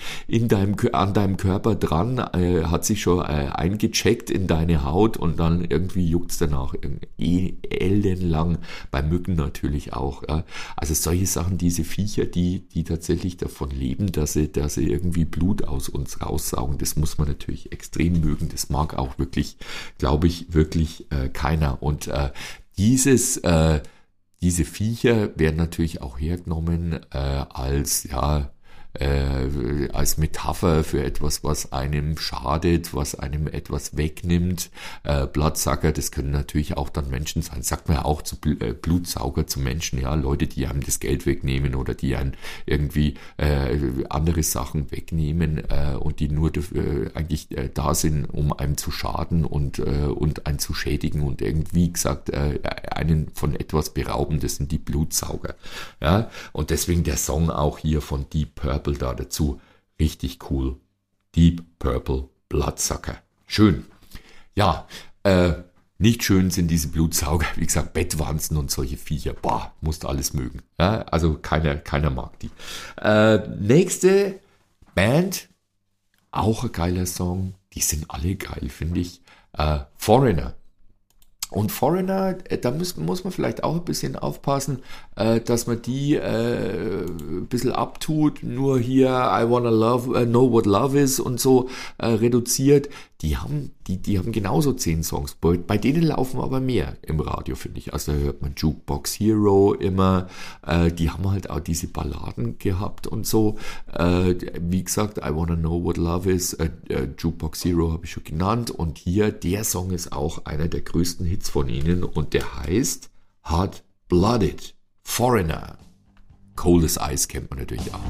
an deinem Körper dran, hat sich schon eingecheckt in deine Haut und dann irgendwie juckt's danach ellenlang, bei Mücken natürlich auch, ja. Also solche Sachen, diese Viecher, die tatsächlich davon leben, dass sie irgendwie Blut aus uns raussaugen, das muss man natürlich extrem mögen. Das mag auch wirklich, glaube ich, wirklich keiner. Und diese Viecher werden natürlich auch hergenommen als als Metapher für etwas, was einem schadet, was einem etwas wegnimmt. Bloodsucker, das können natürlich auch dann Menschen sein, sagt man ja auch zu Blutsauger zu Menschen, ja, Leute, die einem das Geld wegnehmen oder die einem irgendwie andere Sachen wegnehmen und die nur dafür, eigentlich da sind, um einem zu schaden und einen zu schädigen und irgendwie gesagt einen von etwas berauben, das sind die Blutsauger. Ja, und deswegen der Song auch hier von Deep Purple da dazu. Richtig cool. Deep Purple Bloodsucker. Schön. Ja, nicht schön sind diese Blutsauger, wie gesagt, Bettwanzen und solche Viecher. Boah, musst alles mögen. Ja, also keiner mag die. Nächste Band, auch ein geiler Song. Die sind alle geil, finde ich. Foreigner. Und Foreigner, da muss man vielleicht auch ein bisschen aufpassen, dass man die ein bisschen abtut, nur hier I wanna know what love is und so reduziert. Die haben genauso 10 Songs. Bei denen laufen aber mehr im Radio, finde ich. Also da hört man Jukebox Hero immer. Die haben halt auch diese Balladen gehabt und so. Wie gesagt, I Wanna Know What Love Is. Jukebox Hero habe ich schon genannt. Und hier, der Song ist auch einer der größten Hits von ihnen. Und der heißt Hot Blooded. Foreigner. Cold as Ice kennt man natürlich auch.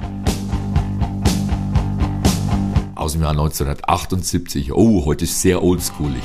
Aus dem Jahr 1978. Oh, heute ist sehr oldschoolig.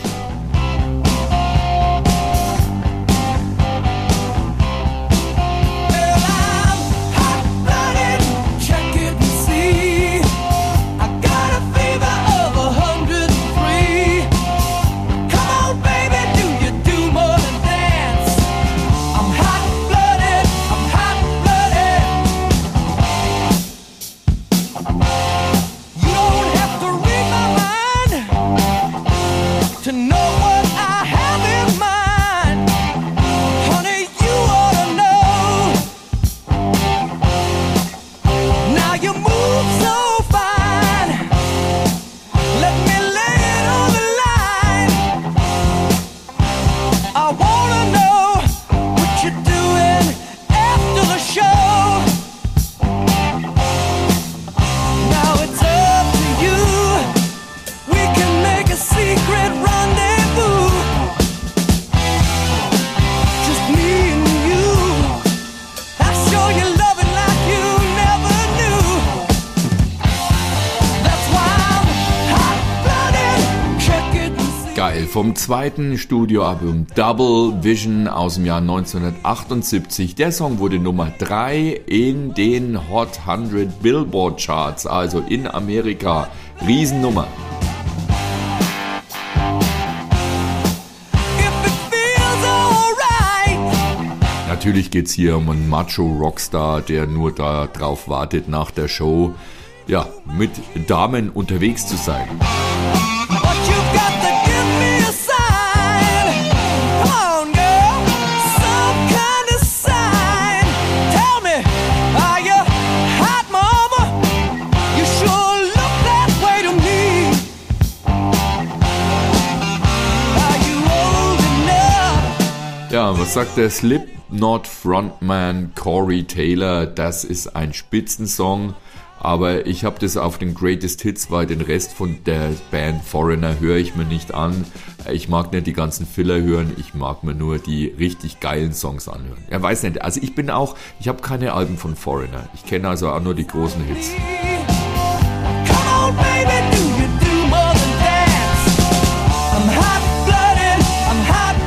Vom zweiten Studioalbum Double Vision aus dem Jahr 1978. Der Song wurde Nummer 3 in den Hot 100 Billboard Charts, also in Amerika. Riesennummer. Natürlich geht es hier um einen Macho-Rockstar, der nur darauf wartet, nach der Show ja, mit Damen unterwegs zu sein. Ja, was sagt der Slipknot Frontman Corey Taylor? Das ist ein Spitzensong, aber ich habe das auf den Greatest Hits, weil den Rest von der Band Foreigner höre ich mir nicht an. Ich mag nicht die ganzen Filler hören, ich mag mir nur die richtig geilen Songs anhören. Ja, weiß nicht, also ich habe keine Alben von Foreigner. Ich kenne also auch nur die großen Hits. Come on, baby, do you do more than dance? I'm hot-blooded, I'm hot-blooded.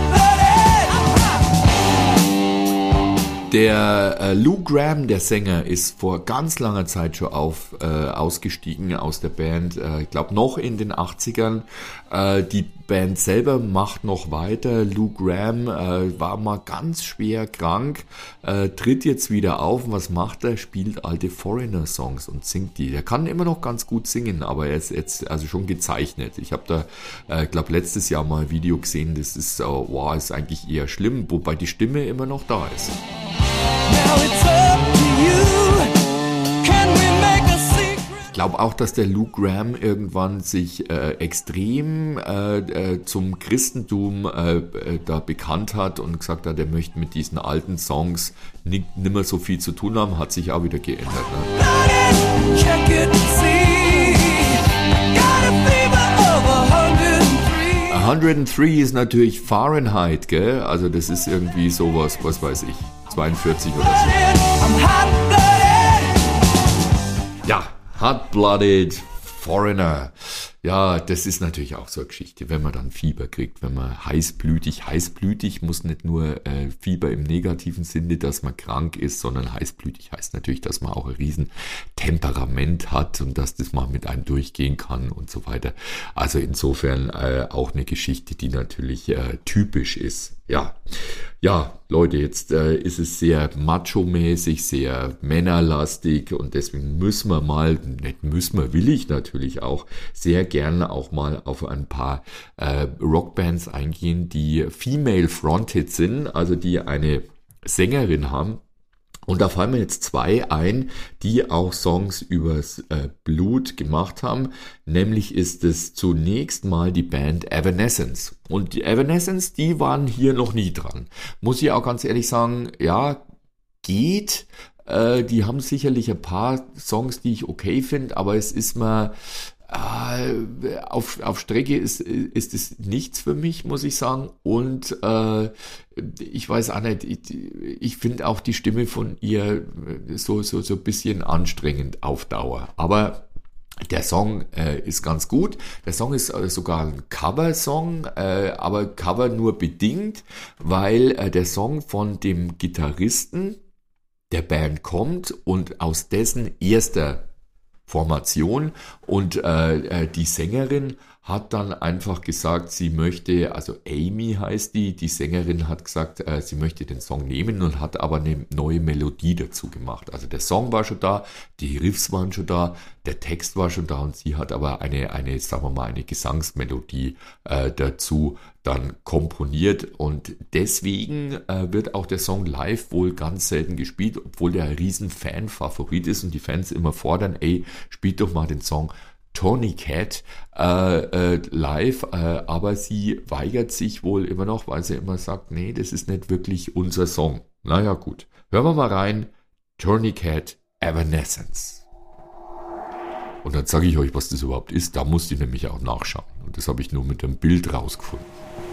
Der Lou Gramm, der Sänger, ist vor ganz langer Zeit schon ausgestiegen aus der Band. Ich glaube noch in den 80ern. Die Band selber macht noch weiter. Lou Gramm war mal ganz schwer krank, tritt jetzt wieder auf. Was macht er? Spielt alte Foreigner-Songs und singt die. Er kann immer noch ganz gut singen, aber er ist jetzt also schon gezeichnet. Ich habe da, glaube letztes Jahr mal ein Video gesehen. Das ist, ist eigentlich eher schlimm, wobei die Stimme immer noch da ist. Ich glaube auch, dass der Lou Gramm irgendwann sich extrem zum Christentum da bekannt hat und gesagt hat, er möchte mit diesen alten Songs nicht mehr so viel zu tun haben, hat sich auch wieder geändert. Ne? it, check it and see. Got a fever of 103. 103 ist natürlich Fahrenheit, gell? Also das ist irgendwie sowas, was weiß ich, 42 oder so. I'm hot-blooded. Ja, Hot-Blooded Foreigner. Ja, das ist natürlich auch so eine Geschichte, wenn man dann Fieber kriegt, wenn man heißblütig muss nicht nur Fieber im negativen Sinne, dass man krank ist, sondern heißblütig heißt natürlich, dass man auch ein riesen Temperament hat und dass das mal mit einem durchgehen kann und so weiter. Also insofern auch eine Geschichte, die natürlich typisch ist. Ja, Leute, jetzt ist es sehr macho-mäßig, sehr männerlastig und deswegen will ich natürlich auch sehr gerne auch mal auf ein paar Rockbands eingehen, die female-fronted sind, also die eine Sängerin haben. Und da fallen mir jetzt zwei ein, die auch Songs übers Blut gemacht haben. Nämlich ist es zunächst mal die Band Evanescence. Und die Evanescence, die waren hier noch nie dran. Muss ich auch ganz ehrlich sagen, ja, geht. Die haben sicherlich ein paar Songs, die ich okay finde, aber es ist mal... Auf Strecke ist es nichts für mich, muss ich sagen. Und ich weiß auch nicht, ich finde auch die Stimme von ihr so ein bisschen anstrengend auf Dauer. Aber der Song ist ganz gut. Der Song ist sogar ein Cover-Song, aber Cover nur bedingt, weil der Song von dem Gitarristen der Band kommt und aus dessen erster Formation und die Sängerin hat dann einfach gesagt, sie möchte, also Amy heißt die Sängerin hat gesagt, sie möchte den Song nehmen und hat aber eine neue Melodie dazu gemacht. Also der Song war schon da, die Riffs waren schon da, der Text war schon da und sie hat aber eine sagen wir mal, eine Gesangsmelodie dazu dann komponiert und deswegen wird auch der Song live wohl ganz selten gespielt, obwohl der ein riesen Fan-Favorit ist und die Fans immer fordern, ey, spielt doch mal den Song Tourniquet live, aber sie weigert sich wohl immer noch, weil sie immer sagt, nee, das ist nicht wirklich unser Song. Naja gut, hören wir mal rein, Tourniquet Evanescence. Und dann sage ich euch, was das überhaupt ist, da musst ihr nämlich auch nachschauen und das habe ich nur mit dem Bild rausgefunden.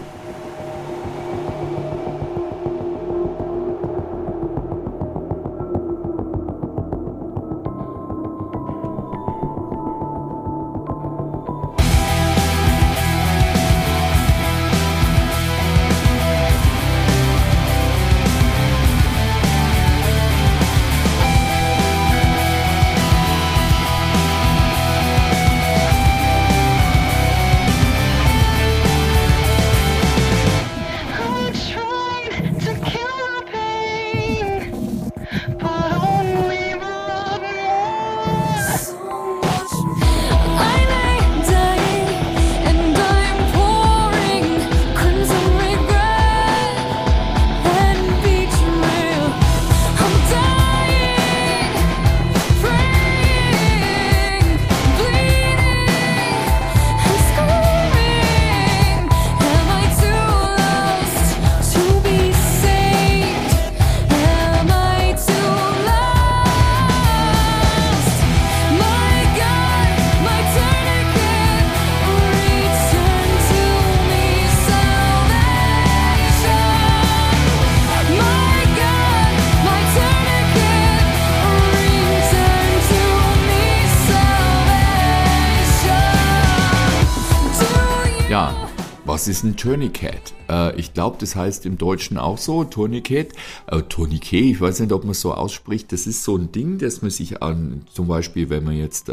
Was ist ein Tourniquet? Ich glaube, das heißt im Deutschen auch so, Tourniquet. Tourniquet, ich weiß nicht, ob man es so ausspricht. Das ist so ein Ding, das man sich an, zum Beispiel, wenn man jetzt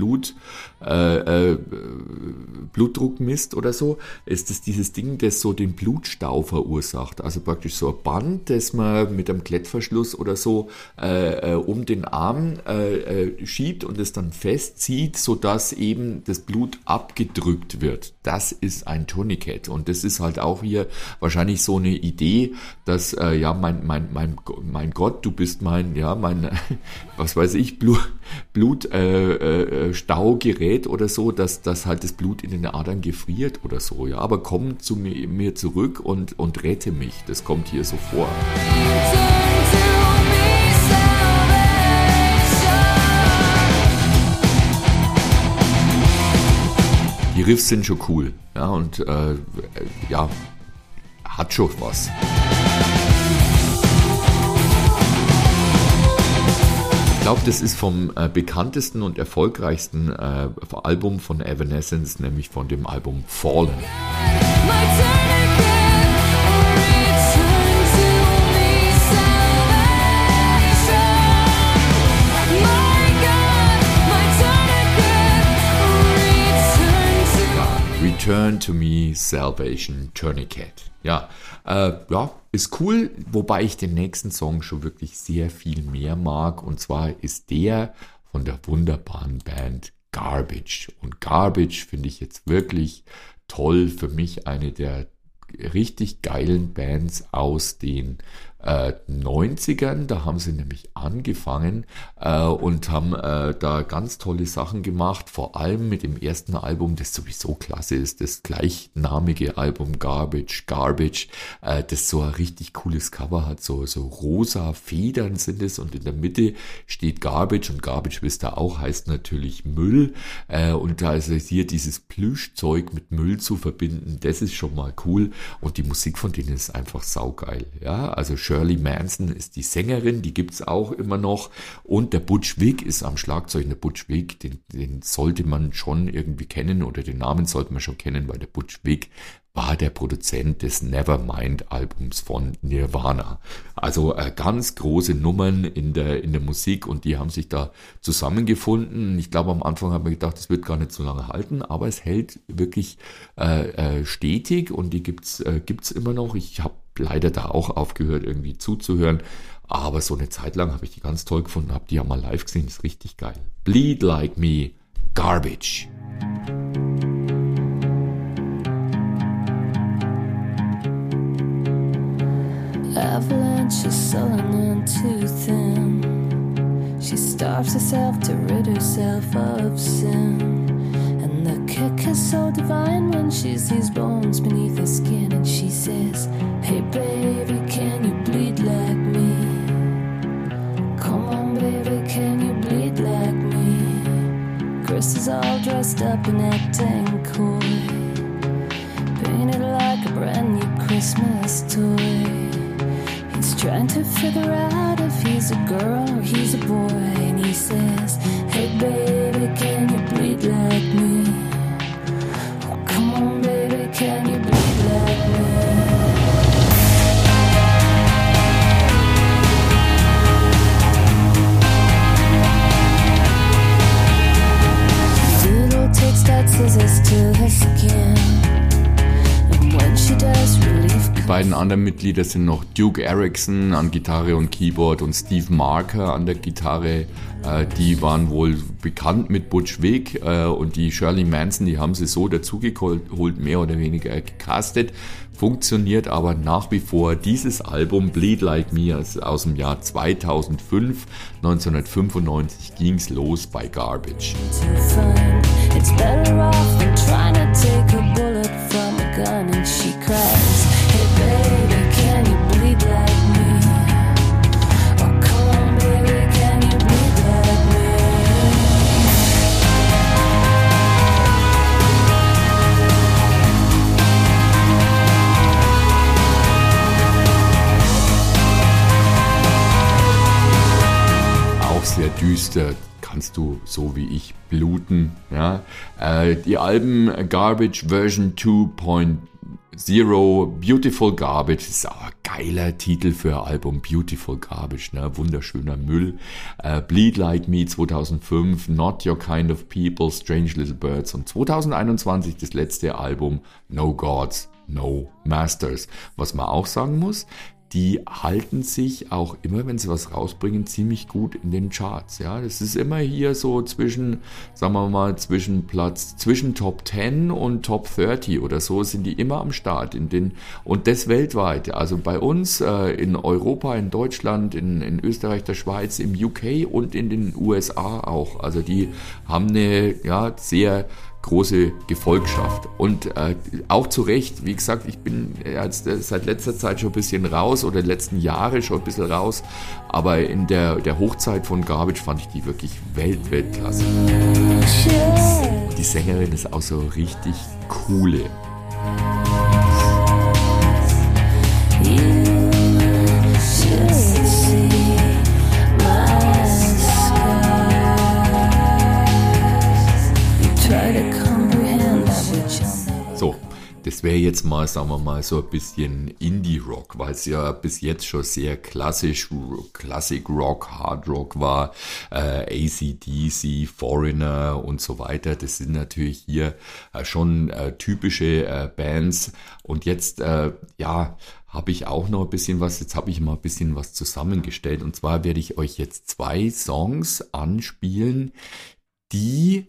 Blutdruck misst oder so, ist das dieses Ding, das so den Blutstau verursacht. Also praktisch so ein Band, das man mit einem Klettverschluss oder so um den Arm schiebt und es dann festzieht, sodass eben das Blut abgedrückt wird. Das ist ein Tourniquet. Und das ist halt auch hier wahrscheinlich so eine Idee, dass mein Gott, du bist mein was weiß ich, Blutstaugerät oder so, dass halt das Blut in den Adern gefriert oder so, ja. Aber komm zu mir zurück und rette mich. Das kommt hier so vor. Die Riffs sind schon cool, ja, und ja, hat schon was. Ich glaube, das ist vom bekanntesten und erfolgreichsten Album von Evanescence, nämlich von dem Album Fallen. Return to Me, Salvation, Tourniquet. Ja, ist cool, wobei ich den nächsten Song schon wirklich sehr viel mehr mag. Und zwar ist der von der wunderbaren Band Garbage. Und Garbage finde ich jetzt wirklich toll. Für mich eine der richtig geilen Bands aus den 90ern, da haben sie nämlich angefangen und haben da ganz tolle Sachen gemacht, vor allem mit dem ersten Album, das sowieso klasse ist, das gleichnamige Album Garbage, das so ein richtig cooles Cover hat, so rosa Federn sind es und in der Mitte steht Garbage und Garbage, wisst ihr auch, heißt natürlich Müll und da ist hier dieses Plüschzeug mit Müll zu verbinden, das ist schon mal cool und die Musik von denen ist einfach saugeil, ja, also Shirley Manson ist die Sängerin, die gibt's auch immer noch und der Butch Vig ist am Schlagzeug. Der Butch Vig, den sollte man schon irgendwie kennen oder den Namen sollte man schon kennen, weil der Butch Vig war der Produzent des Nevermind-Albums von Nirvana. Also ganz große Nummern in der Musik und die haben sich da zusammengefunden. Ich glaube, am Anfang haben wir gedacht, das wird gar nicht so lange halten, aber es hält wirklich stetig und die gibt's immer noch. Ich habe leider da auch aufgehört, irgendwie zuzuhören, aber so eine Zeit lang habe ich die ganz toll gefunden, habe die ja mal live gesehen, ist richtig geil. Bleed Like Me, Garbage. Avalanche is sullen and too thin. She starves herself to rid herself of sin. And the kick is so divine when she sees bones beneath her skin. And she says, hey baby, can you bleed like me? Come on baby, can you bleed like me? Chris is all dressed up and acting coy, painted like a brand new Christmas toy. He's trying to figure out if he's a girl or he's a boy. And he says, hey baby, can you bleed like me? Oh, come on baby, can you bleed like me? Doodle takes that scissors to her skin. And when she does, relief. Die beiden anderen Mitglieder sind noch Duke Erickson an Gitarre und Keyboard und Steve Marker an der Gitarre. Die waren wohl bekannt mit Butch Vig und die Shirley Manson, die haben sie so dazugeholt, mehr oder weniger gecastet. Funktioniert aber nach wie vor. Dieses Album Bleed Like Me aus dem Jahr 2005, 1995 ging's los bei Garbage. It's better off than trying to take a bullet from a gun. And she cries, hey baby, can you bleed like me? Oh come on baby, can you bleed like me? Auch sehr düster. Kannst du so wie ich bluten, ja. Die Alben Garbage Version 2.0, Beautiful Garbage, ist auch ein geiler Titel für ein Album, Beautiful Garbage, ne, wunderschöner Müll. Bleed Like Me 2005, Not Your Kind of People, Strange Little Birds und 2021 das letzte Album No Gods, No Masters. Was man auch sagen muss, die halten sich auch immer, wenn sie was rausbringen, ziemlich gut in den Charts. Ja, das ist immer hier so zwischen, sagen wir mal, zwischen Top 10 und Top 30 oder so sind die immer am Start und das weltweit. Also bei uns in Europa, in Deutschland, in Österreich, der Schweiz, im UK und in den USA auch. Also die haben eine sehr große Gefolgschaft. Und auch zu Recht, wie gesagt, ich bin jetzt seit letzter Zeit schon ein bisschen raus oder letzten Jahre schon ein bisschen raus, aber in der Hochzeit von Garbage fand ich die wirklich Weltklasse. Die Sängerin ist auch so richtig coole. So, das wäre jetzt mal, sagen wir mal, so ein bisschen Indie-Rock, weil es ja bis jetzt schon sehr klassisch, Classic Rock, Hard Rock war, AC/DC, Foreigner und so weiter. Das sind natürlich hier schon typische Bands. Und jetzt, habe ich auch noch ein bisschen was, jetzt habe ich mal ein bisschen was zusammengestellt. Und zwar werde ich euch jetzt 2 Songs anspielen, die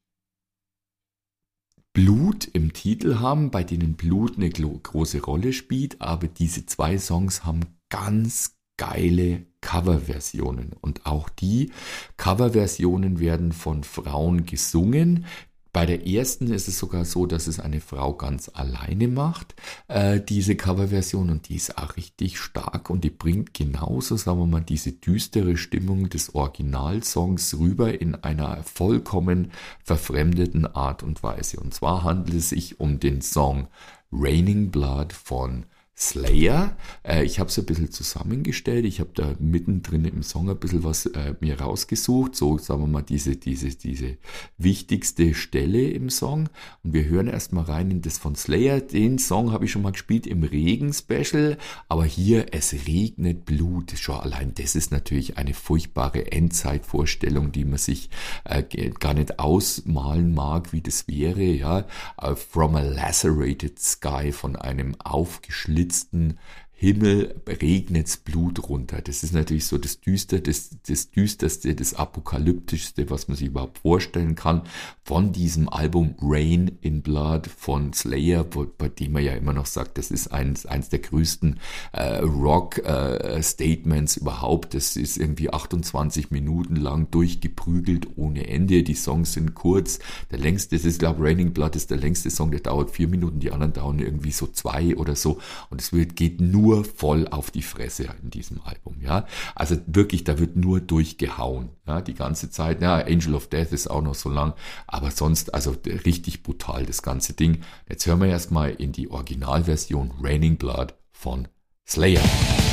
Blut im Titel haben, bei denen Blut eine große Rolle spielt, aber diese 2 Songs haben ganz geile Coverversionen und auch die Coverversionen werden von Frauen gesungen. Bei der ersten ist es sogar so, dass es eine Frau ganz alleine macht, diese Coverversion, und die ist auch richtig stark und die bringt genauso, sagen wir mal, diese düstere Stimmung des Originalsongs rüber in einer vollkommen verfremdeten Art und Weise. Und zwar handelt es sich um den Song Raining Blood von Slayer. Ich habe es ein bisschen zusammengestellt. Ich habe da mittendrin im Song ein bisschen was mir rausgesucht. So, sagen wir mal, diese wichtigste Stelle im Song. Und wir hören erstmal rein in das von Slayer. Den Song habe ich schon mal gespielt im Regen-Special. Aber hier, es regnet Blut. Schon allein das ist natürlich eine furchtbare Endzeitvorstellung, die man sich gar nicht ausmalen mag, wie das wäre. Ja, From a Lacerated Sky, von einem aufgeschlitzten Himmel regnet's Blut runter. Das ist natürlich so das Düsterste, das Apokalyptischste, was man sich überhaupt vorstellen kann, von diesem Album Rain in Blood von Slayer, bei dem man ja immer noch sagt, das ist eins der größten Rock-Statements überhaupt. Das ist irgendwie 28 Minuten lang durchgeprügelt ohne Ende. Die Songs sind kurz. Der längste, das ist, glaube Raining Blood ist der längste Song, der dauert 4 Minuten, die anderen dauern irgendwie so 2 oder so. Und es geht nur voll auf die Fresse in diesem Album, ja. Also wirklich, da wird nur durchgehauen, ja, die ganze Zeit. Ja, Angel of Death ist auch noch so lang, aber sonst, also richtig brutal, das ganze Ding. Jetzt hören wir erstmal in die Originalversion Raining Blood von Slayer.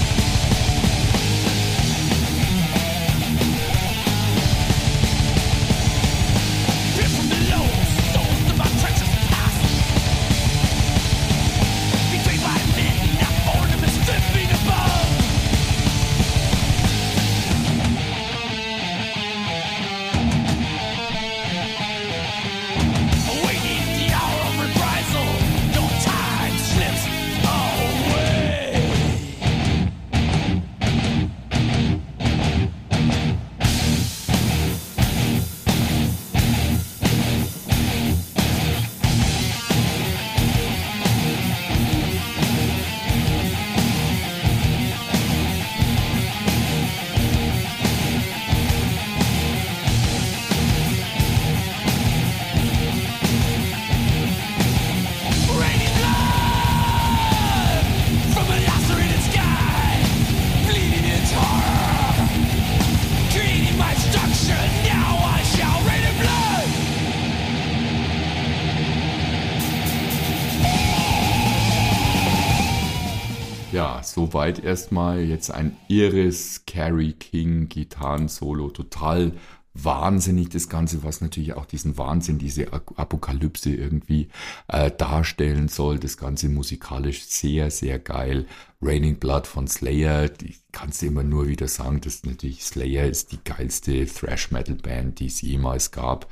Ja, soweit erstmal jetzt ein irres Carrie King Gitarrensolo, total wahnsinnig das Ganze, was natürlich auch diesen Wahnsinn, diese Apokalypse irgendwie darstellen soll. Das Ganze musikalisch sehr, sehr geil. Raining Blood von Slayer, die kannst du immer nur wieder sagen, dass natürlich Slayer ist die geilste Thrash-Metal-Band, die es jemals gab.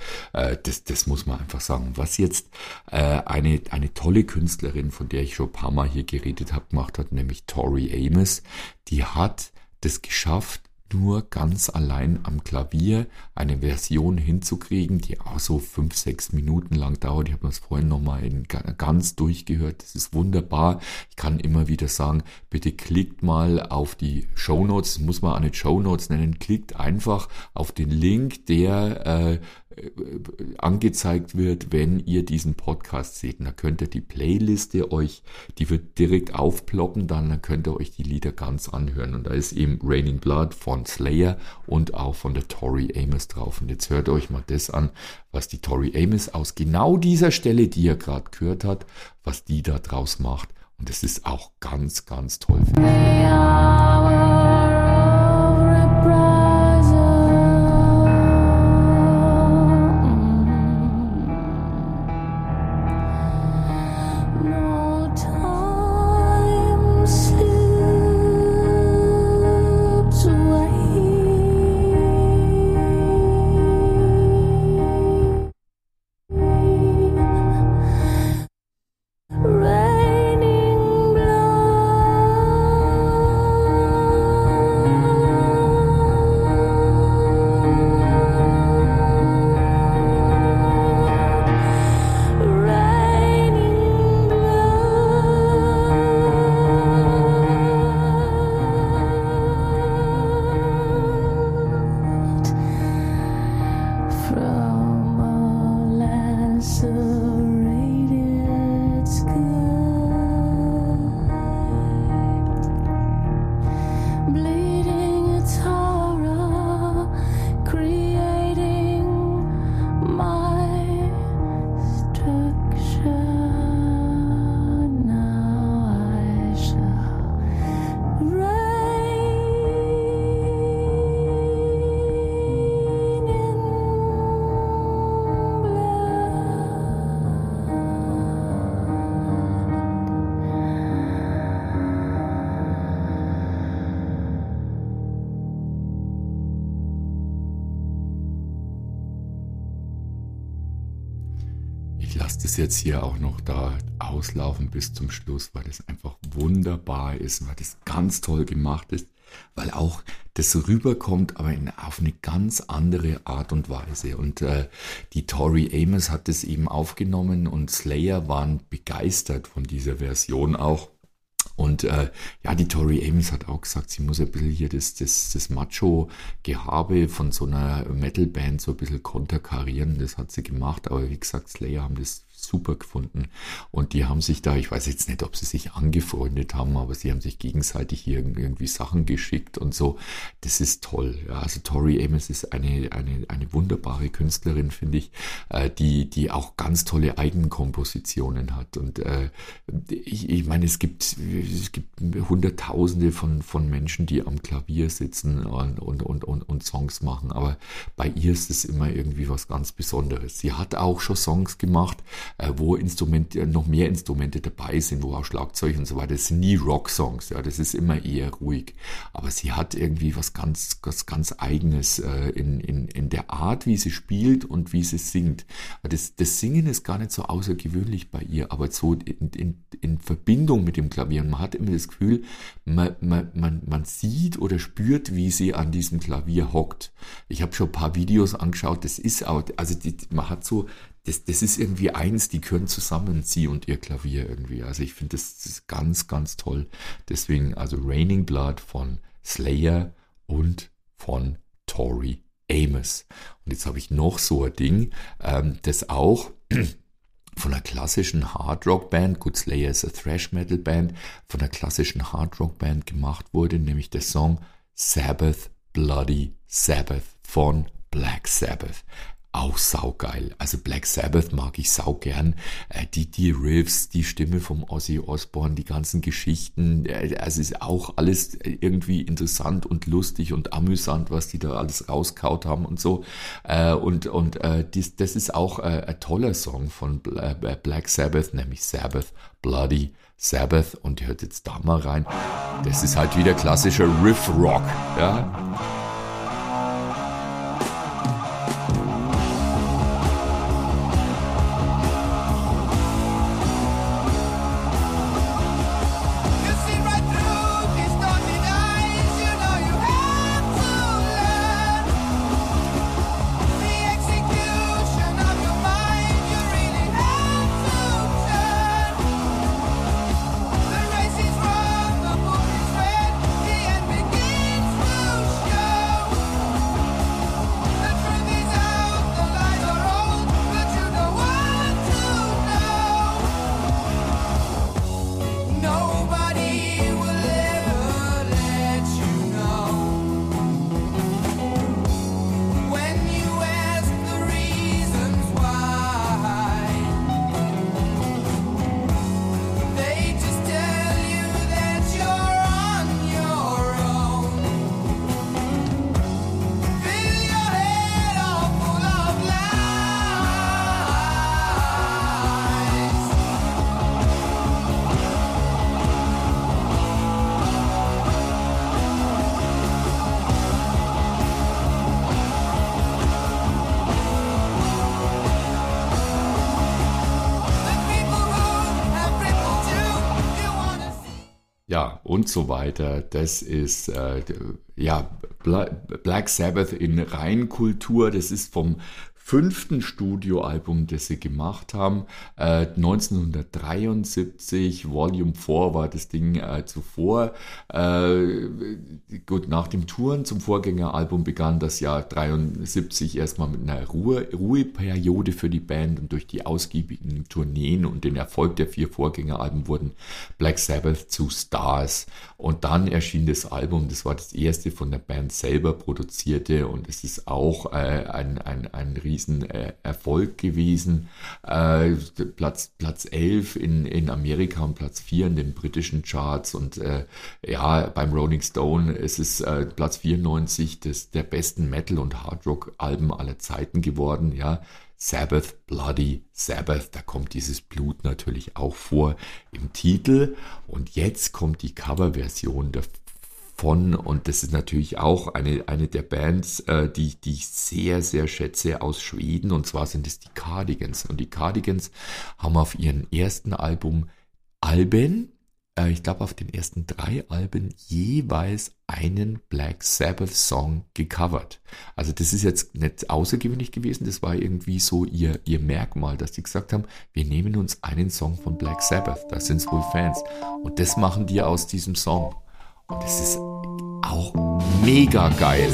Das muss man einfach sagen. Was jetzt eine tolle Künstlerin, von der ich schon ein paar Mal hier geredet habe, gemacht hat, nämlich Tori Amos, die hat das geschafft, nur ganz allein am Klavier eine Version hinzukriegen, die auch so 5-6 Minuten lang dauert. Ich habe das vorhin nochmal ganz durchgehört. Das ist wunderbar. Ich kann immer wieder sagen, bitte klickt mal auf die Shownotes. Das muss man auch nicht Shownotes nennen. Klickt einfach auf den Link, der angezeigt wird, wenn ihr diesen Podcast seht. Und da könnt ihr die Playliste die wird direkt aufploppen, dann könnt ihr euch die Lieder ganz anhören. Und da ist eben Raining Blood von Slayer und auch von der Tori Amos drauf. Und jetzt hört euch mal das an, was die Tori Amos aus genau dieser Stelle, die ihr gerade gehört habt, was die da draus macht. Und das ist auch ganz, ganz toll. Ich lasse das jetzt hier auch noch da auslaufen bis zum Schluss, weil das einfach wunderbar ist, weil das ganz toll gemacht ist, weil auch das rüberkommt, aber auf eine ganz andere Art und Weise. Und die Tori Amos hat das eben aufgenommen und Slayer waren begeistert von dieser Version auch. Und ja, die Tori Amos hat auch gesagt, sie muss ein bisschen hier das Macho-Gehabe von so einer Metal-Band so ein bisschen konterkarieren. Das hat sie gemacht, aber wie gesagt, Slayer haben das super gefunden. Und die haben sich da, ich weiß jetzt nicht, ob sie sich angefreundet haben, aber sie haben sich gegenseitig hier irgendwie Sachen geschickt und so. Das ist toll. Ja, also Tori Amos ist eine wunderbare Künstlerin, finde ich, die auch ganz tolle Eigenkompositionen hat. Und ich meine, es gibt Hunderttausende von Menschen, die am Klavier sitzen und Songs machen, aber bei ihr ist es immer irgendwie was ganz Besonderes. Sie hat auch schon Songs gemacht, wo noch mehr Instrumente dabei sind, wo auch Schlagzeug und so weiter. Das sind nie Rock-Songs, ja, das ist immer eher ruhig. Aber sie hat irgendwie was ganz Eigenes in der Art, wie sie spielt und wie sie singt. Das Singen ist gar nicht so außergewöhnlich bei ihr, aber so in Verbindung mit dem Klavier. Und man hat immer das Gefühl, man sieht oder spürt, wie sie an diesem Klavier hockt. Ich habe schon ein paar Videos angeschaut, das ist auch, also man hat so, das ist irgendwie eins, die gehören zusammen, sie und ihr Klavier irgendwie. Also ich finde, das ist ganz, ganz toll. Deswegen also Raining Blood von Slayer und von Tori Amos. Und jetzt habe ich noch so ein Ding, das auch von einer klassischen Hard-Rock-Band, gut, Slayer ist eine Thrash-Metal-Band, von einer klassischen Hard-Rock-Band gemacht wurde, nämlich der Song Sabbath, Bloody Sabbath von Black Sabbath. Auch saugeil. Also Black Sabbath mag ich saugern. Die Riffs, die Stimme vom Ozzy Osbourne, die ganzen Geschichten, also ist auch alles irgendwie interessant und lustig und amüsant, was die da alles rauskaut haben und so. Das ist auch ein toller Song von Black Sabbath, nämlich Sabbath, Bloody Sabbath. Und hört jetzt da mal rein. Das ist halt wieder klassischer Riff-Rock, ja. The race is wrong, the board is red, the end begins to show. und so weiter. Das ist Black Sabbath in Reinkultur. Das ist vom 5. Studioalbum, das sie gemacht haben, 1973, Volume 4 war das Ding zuvor. Gut, nach dem Touren zum Vorgängeralbum begann das Jahr 73 erstmal mit einer Ruheperiode für die Band, und durch die ausgiebigen Tourneen und den Erfolg der 4 Vorgängeralben wurden Black Sabbath zu Stars. Und dann erschien das Album, das war das erste von der Band selber produzierte, und es ist auch ein Erfolg gewesen. Platz 11 in Amerika und Platz 4 in den britischen Charts, und beim Rolling Stone ist es Platz 94 der besten Metal- und Hardrock-Alben aller Zeiten geworden. Ja, Sabbath, Bloody Sabbath, da kommt dieses Blut natürlich auch vor im Titel, und jetzt kommt die Coverversion davon, und das ist natürlich auch eine der Bands, die ich sehr, sehr schätze, aus Schweden, und zwar sind es die Cardigans, und die Cardigans haben auf ihren ersten Alben, ich glaube auf den ersten 3 Alben jeweils einen Black Sabbath Song gecovert. Also das ist jetzt nicht außergewöhnlich gewesen, das war irgendwie so ihr Merkmal, dass die gesagt haben, wir nehmen uns einen Song von Black Sabbath, da sind es wohl Fans, und das machen die aus diesem Song. Und das ist auch mega geil.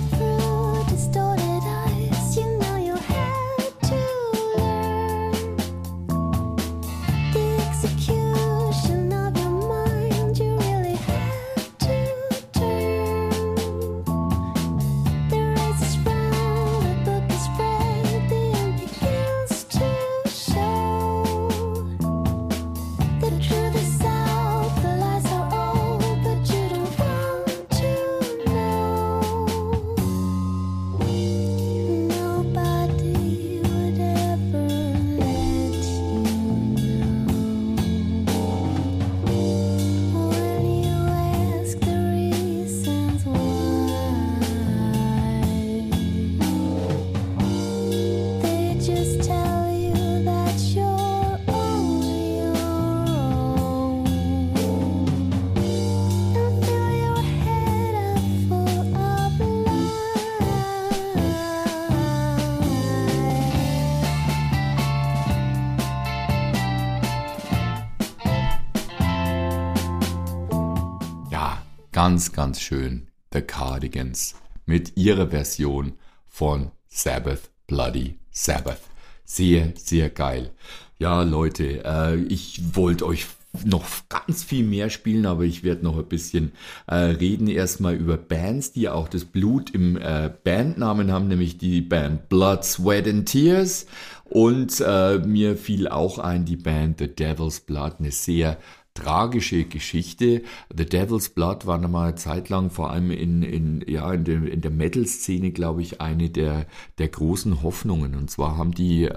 Ganz, ganz schön, The Cardigans mit ihrer Version von Sabbath, Bloody Sabbath. Sehr, sehr geil. Ja, Leute, ich wollte euch noch ganz viel mehr spielen, aber ich werde noch ein bisschen reden erstmal über Bands, die auch das Blut im Bandnamen haben, nämlich die Band Blood, Sweat and Tears, und mir fiel auch ein die Band The Devil's Blood, eine sehr tragische Geschichte. The Devil's Blood war nochmal eine Zeit lang, vor allem in der Metal-Szene, glaube ich, eine der großen Hoffnungen. Und zwar haben die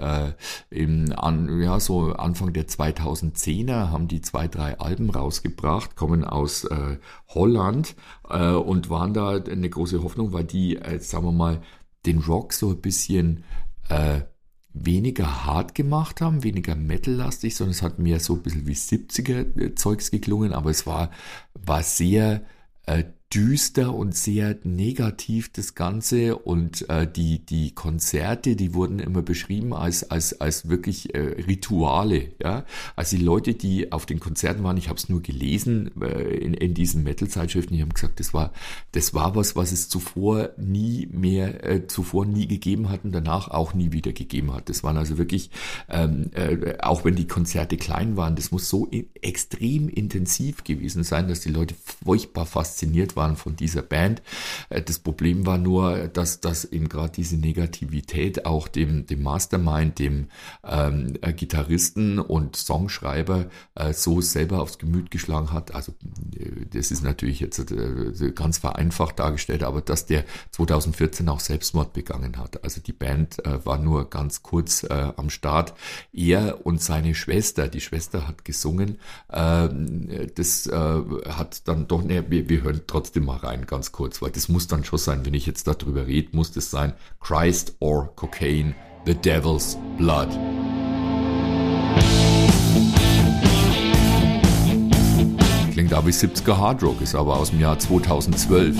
so Anfang der 2010er haben die 2-3 Alben rausgebracht, kommen aus Holland und waren da eine große Hoffnung, weil die, sagen wir mal, den Rock so ein bisschen weniger hart gemacht haben, weniger Metal-lastig, sondern es hat mehr so ein bisschen wie 70er-Zeugs geklungen, aber es war sehr düster und sehr negativ das Ganze, und die Konzerte, die wurden immer beschrieben als wirklich Rituale, ja. Also die Leute, die auf den Konzerten waren, ich habe es nur gelesen in diesen Metal-Zeitschriften, die haben gesagt, das war was es zuvor nie gegeben hat und danach auch nie wieder gegeben hat. Das waren also wirklich, auch wenn die Konzerte klein waren, das muss so extrem intensiv gewesen sein, dass die Leute furchtbar fasziniert waren von dieser Band. Das Problem war nur, dass eben gerade diese Negativität auch dem Mastermind, dem Gitarristen und Songschreiber so selber aufs Gemüt geschlagen hat. Also das ist natürlich jetzt ganz vereinfacht dargestellt, aber dass der 2014 auch Selbstmord begangen hat. Also die Band war nur ganz kurz am Start. Er und seine Schwester, die Schwester hat gesungen, das hat dann doch, wir hören trotzdem mal rein, ganz kurz, weil das muss dann schon sein, wenn ich jetzt darüber rede, muss das sein, Christ or Cocaine, The Devil's Blood. Klingt klingt auch wie 70er Hardrock, ist aber aus dem Jahr 2012.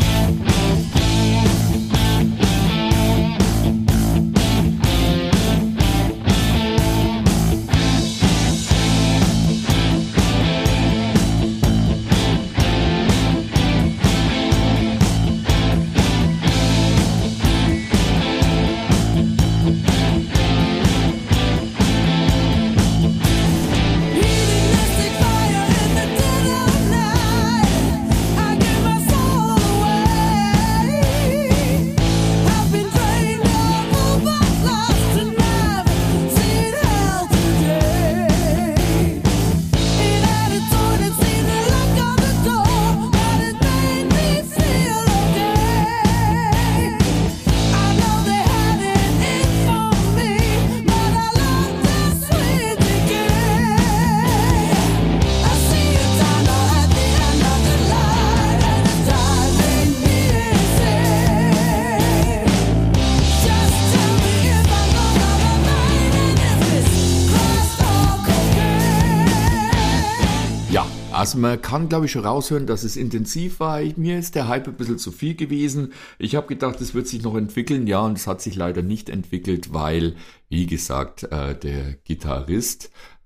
Also man kann, glaube ich, schon raushören, dass es intensiv war. Mir ist der Hype ein bisschen zu viel gewesen. Ich habe gedacht, es wird sich noch entwickeln. Ja, und es hat sich leider nicht entwickelt, weil, wie gesagt, der Gitarrist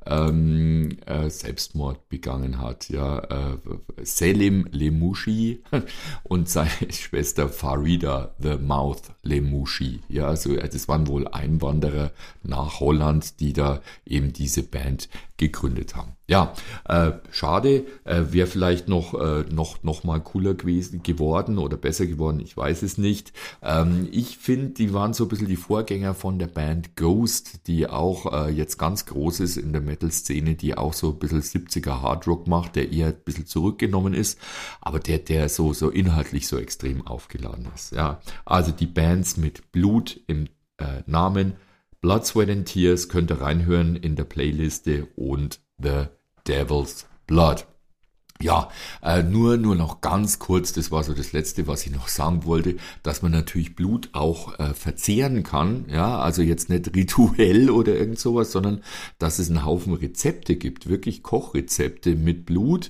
Selbstmord begangen hat. Ja, Selim Lemouchi und seine Schwester Farida the Mouth Lemouchi. Ja, also das waren wohl Einwanderer nach Holland, die da eben diese Band gegründet haben. Ja, schade, wäre vielleicht noch mal cooler geworden oder besser geworden, ich weiß es nicht. Ich finde, die waren so ein bisschen die Vorgänger von der Band Ghost, die auch jetzt ganz groß ist in der Metal-Szene, die auch so ein bisschen 70er Hardrock macht, der eher ein bisschen zurückgenommen ist, aber der so inhaltlich so extrem aufgeladen ist. Ja, also die Bands mit Blut im Namen, Blood, Sweat and Tears könnt ihr reinhören in der Playliste und The Devil's Blood. Ja, nur noch ganz kurz, das war so das Letzte, was ich noch sagen wollte, dass man natürlich Blut auch verzehren kann, ja, also jetzt nicht rituell oder irgend sowas, sondern dass es einen Haufen Rezepte gibt, wirklich Kochrezepte mit Blut.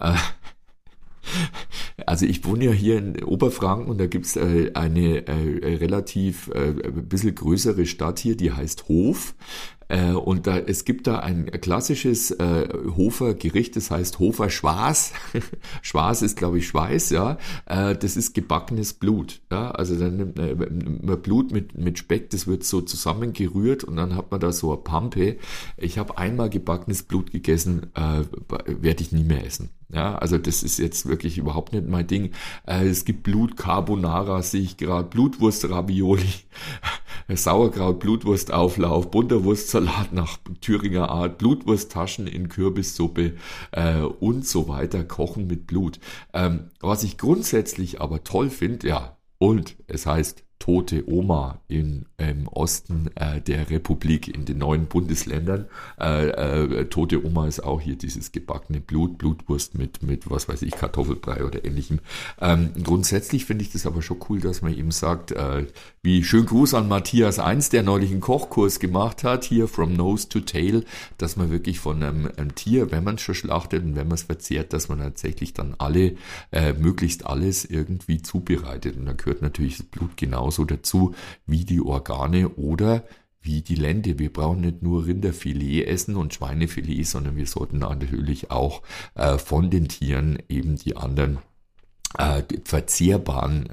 Also ich wohne ja hier in Oberfranken und da gibt's eine relativ ein bisschen größere Stadt hier, die heißt Hof. Und es gibt da ein klassisches Hofer Gericht, das heißt Hofer Schwaß. Schwaß ist, glaube ich, Schweiß, ja. Das ist gebackenes Blut. Ja? Also dann nimmt man Blut mit Speck, das wird so zusammengerührt und dann hat man da so eine Pampe. Ich habe einmal gebackenes Blut gegessen, werde ich nie mehr essen. Ja, also das ist jetzt wirklich überhaupt nicht mein Ding. Es gibt Blut Carbonara, sehe ich gerade, Blutwurst Ravioli, Sauerkraut, Blutwurstauflauf, bunter Wurstsalat nach Thüringer Art, Blutwursttaschen in Kürbissuppe und so weiter, kochen mit Blut. Was ich grundsätzlich aber toll finde, ja, und es heißt Tote Oma im Osten der Republik, in den neuen Bundesländern. Tote Oma ist auch hier dieses gebackene Blutwurst mit was weiß ich, Kartoffelbrei oder ähnlichem. Grundsätzlich finde ich das aber schon cool, dass man eben sagt, wie schön Gruß an Matthias 1, der neulich einen Kochkurs gemacht hat, hier From Nose to Tail, dass man wirklich von einem Tier, wenn man es schon schlachtet und wenn man es verzehrt, dass man tatsächlich dann möglichst alles irgendwie zubereitet. Und da gehört natürlich das Blut genauso dazu wie die Organe oder wie die Lende. Wir brauchen nicht nur Rinderfilet essen und Schweinefilet, sondern wir sollten natürlich auch von den Tieren eben die anderen verzehrbaren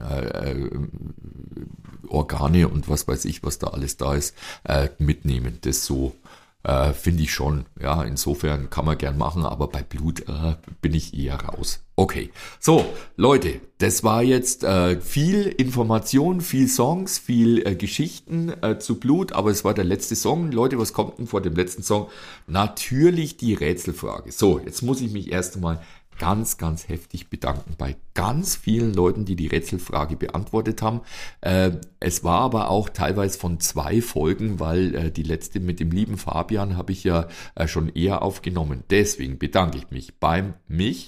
Organe und was weiß ich, was da alles da ist, mitnehmen. Das so finde ich schon. Ja, insofern kann man gern machen, aber bei Blut bin ich eher raus. Okay, so Leute, das war jetzt viel Information, viel Songs, viel Geschichten zu Blut, aber es war der letzte Song. Leute, was kommt denn vor dem letzten Song? Natürlich die Rätselfrage. So, jetzt muss ich mich erst einmal ganz, ganz heftig bedanken bei ganz vielen Leuten, die die Rätselfrage beantwortet haben. Es war aber auch teilweise von 2 Folgen, weil die letzte mit dem lieben Fabian habe ich ja schon eher aufgenommen. Deswegen bedanke ich mich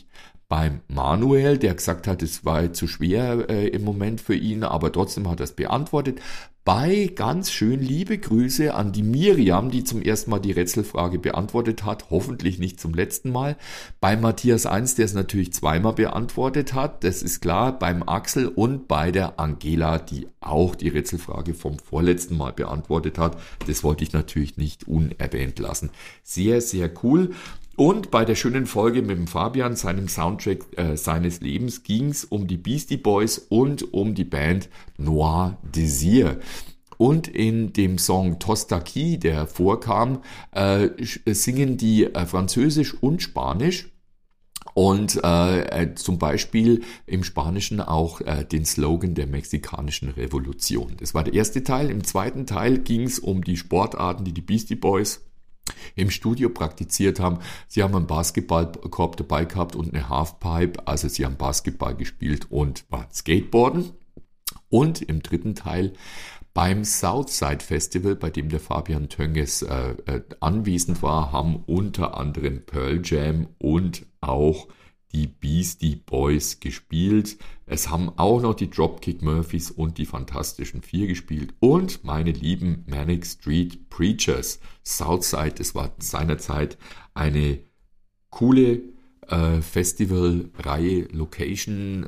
beim Manuel, der gesagt hat, es war zu schwer im Moment für ihn, aber trotzdem hat er es beantwortet. Bei ganz schön liebe Grüße an die Miriam, die zum ersten Mal die Rätselfrage beantwortet hat, hoffentlich nicht zum letzten Mal. Bei Matthias 1, der es natürlich zweimal beantwortet hat, das ist klar, beim Axel und bei der Angela, die auch die Rätselfrage vom vorletzten Mal beantwortet hat. Das wollte ich natürlich nicht unerwähnt lassen. Sehr, sehr cool. Und bei der schönen Folge mit dem Fabian, seinem Soundtrack seines Lebens, ging es um die Beastie Boys und um die Band Noir Désir. Und in dem Song Tostaki, der vorkam, singen die Französisch und Spanisch. Und zum Beispiel im Spanischen auch den Slogan der mexikanischen Revolution. Das war der erste Teil. Im zweiten Teil ging es um die Sportarten, die Beastie Boys im Studio praktiziert haben. Sie haben einen Basketballkorb dabei gehabt und eine Halfpipe, also sie haben Basketball gespielt und waren Skateboarden. Und im dritten Teil beim Southside Festival, bei dem der Fabian Tönges anwesend war, haben unter anderem Pearl Jam und auch die Beastie Boys gespielt. Es haben auch noch die Dropkick Murphys und die Fantastischen Vier gespielt und meine lieben Manic Street Preachers. Southside, das war seinerzeit eine coole Festivalreihe, Location.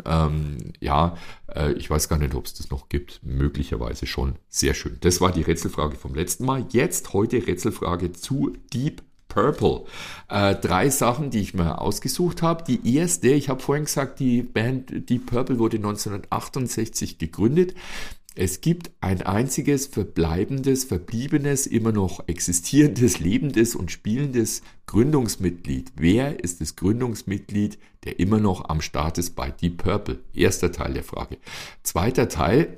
Ich weiß gar nicht, ob es das noch gibt. Möglicherweise schon. Sehr schön. Das war die Rätselfrage vom letzten Mal. Jetzt heute Rätselfrage zu Deep Purple. 3 Sachen, die ich mir ausgesucht habe. Die erste, ich habe vorhin gesagt, die Band Deep Purple wurde 1968 gegründet. Es gibt ein einziges verbliebenes, immer noch existierendes, lebendes und spielendes Gründungsmitglied. Wer ist das Gründungsmitglied, der immer noch am Start ist bei Deep Purple? Erster Teil der Frage. Zweiter Teil.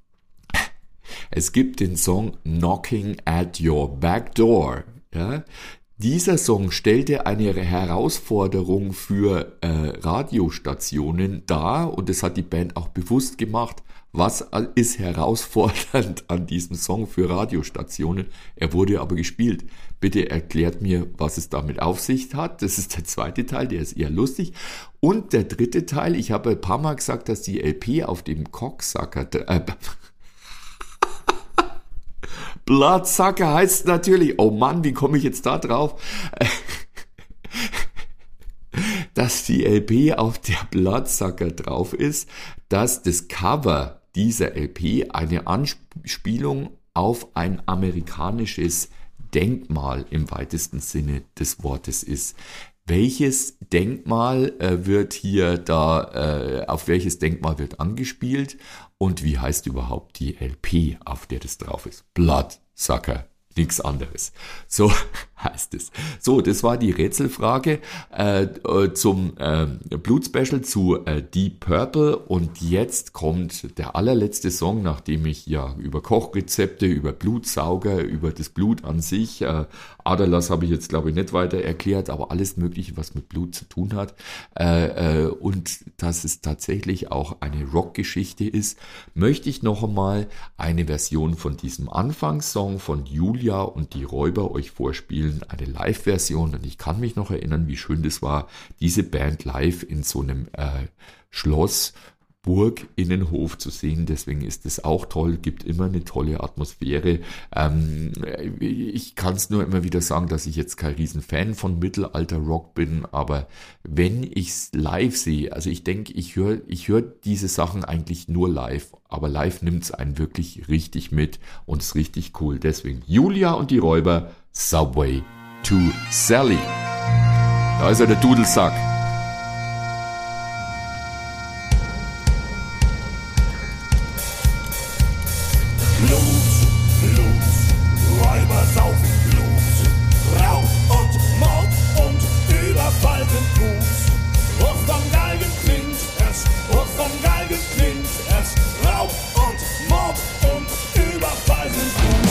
Es gibt den Song Knocking at Your Back Door. Ja? Dieser Song stellte eine Herausforderung für Radiostationen dar und das hat die Band auch bewusst gemacht. Was ist herausfordernd an diesem Song für Radiostationen? Er wurde aber gespielt. Bitte erklärt mir, was es damit auf sich hat. Das ist der zweite Teil, der ist eher lustig. Und der dritte Teil, ich habe ein paar Mal gesagt, dass die LP auf dem Cocksucker... Bloodsucker heißt natürlich, oh Mann, wie komme ich jetzt da drauf? Dass die LP auf der Bloodsucker drauf ist, dass das Cover dieser LP eine Anspielung auf ein amerikanisches Denkmal im weitesten Sinne des Wortes ist. Welches Denkmal auf welches Denkmal wird angespielt und wie heißt überhaupt die LP, auf der das drauf ist? Bloodsucker. Nichts anderes. So heißt es. So, das war die Rätselfrage zum Blutspecial zu Deep Purple. Und jetzt kommt der allerletzte Song, nachdem ich ja über Kochrezepte, über Blutsauger, über das Blut an sich, Aderlass habe ich jetzt glaube ich nicht weiter erklärt, aber alles Mögliche, was mit Blut zu tun hat. Und dass es tatsächlich auch eine Rockgeschichte ist, möchte ich noch einmal eine Version von diesem Anfangssong von Julia und die Räuber euch vorspielen, eine Live-Version. Und ich kann mich noch erinnern, wie schön das war, diese Band live in so einem Schloss, Burg, Innenhof zu sehen. Deswegen ist es auch toll, gibt immer eine tolle Atmosphäre. Ich kann es nur immer wieder sagen, dass ich jetzt kein Riesenfan von Mittelalter-Rock bin, aber wenn ich es live sehe, also ich denke, ich höre diese Sachen eigentlich nur live, aber live nimmt es einen wirklich richtig mit und ist richtig cool. Deswegen Julia und die Räuber, Subway to Sally. Da ist ja der Dudelsack. Räuber saufen Blut, Raub und Mord und Überfall sind gut. Hoch vom Galgen klingt es, hoch vom Galgen klingt es. Raub und Mord und Überfall sind gut.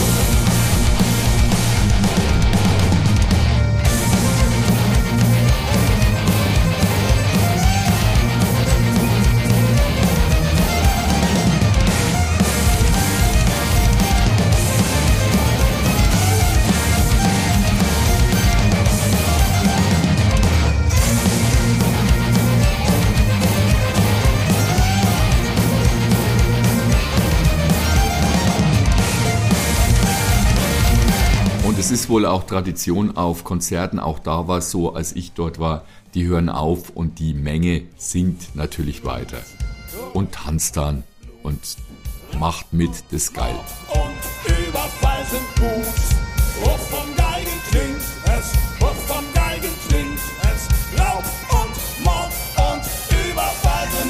Das ist wohl auch Tradition auf Konzerten. Auch da war es so, als ich dort war, die hören auf und die Menge singt natürlich weiter. Und tanzt dann und macht mit, das ist geil. Und Überfall sind gut. Hoch vom Geigen klingt es, hoch vom Geigen klingt es. Raub und Mord und Überfall sind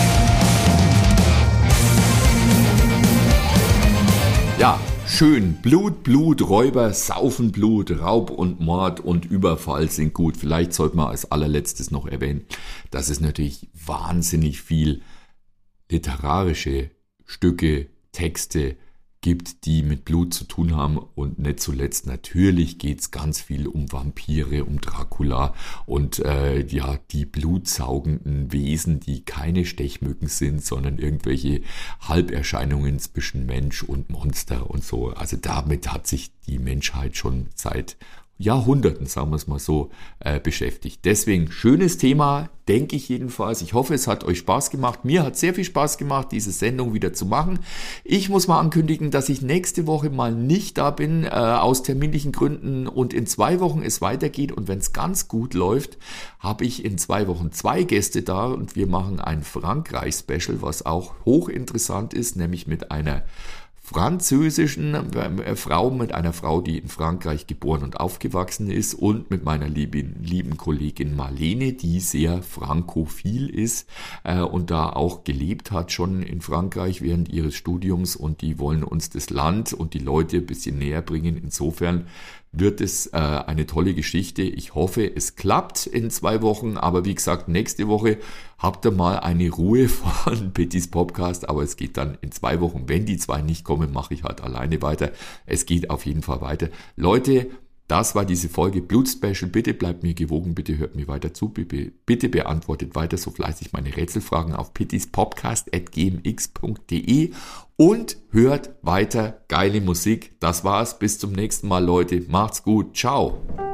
gut. Ja, schön. Blut, Blut, Räuber, Saufen, Blut, Raub und Mord und Überfall sind gut. Vielleicht sollte man als allerletztes noch erwähnen, dass es natürlich wahnsinnig viel literarische Stücke, Texte gibt, die mit Blut zu tun haben, und nicht zuletzt natürlich geht es ganz viel um Vampire, um Dracula und die blutsaugenden Wesen, die keine Stechmücken sind, sondern irgendwelche Halberscheinungen zwischen Mensch und Monster und so. Also damit hat sich die Menschheit schon seit Jahrhunderten, sagen wir es mal so, beschäftigt. Deswegen schönes Thema, denke ich jedenfalls. Ich hoffe, es hat euch Spaß gemacht. Mir hat sehr viel Spaß gemacht, diese Sendung wieder zu machen. Ich muss mal ankündigen, dass ich nächste Woche mal nicht da bin, aus terminlichen Gründen, und in 2 Wochen es weitergeht. Und wenn es ganz gut läuft, habe ich in 2 Wochen 2 Gäste da und wir machen ein Frankreich-Special, was auch hochinteressant ist, nämlich mit einer französischen Frau, mit einer Frau, die in Frankreich geboren und aufgewachsen ist, und mit meiner lieben Kollegin Marlene, die sehr frankophil ist und da auch gelebt hat schon in Frankreich während ihres Studiums, und die wollen uns das Land und die Leute ein bisschen näher bringen. Insofern wird es eine tolle Geschichte. Ich hoffe, es klappt in 2 Wochen, aber wie gesagt, nächste Woche habt ihr mal eine Ruhe von Pittys Podcast, aber es geht dann in 2 Wochen. Wenn die 2 nicht kommen, mache ich halt alleine weiter. Es geht auf jeden Fall weiter. Leute, das war diese Folge Blut-Special. Bitte bleibt mir gewogen, bitte hört mir weiter zu, bitte beantwortet weiter so fleißig meine Rätselfragen auf pittyspodcast@gmx.de und hört weiter geile Musik. Das war's, bis zum nächsten Mal, Leute. Macht's gut, ciao.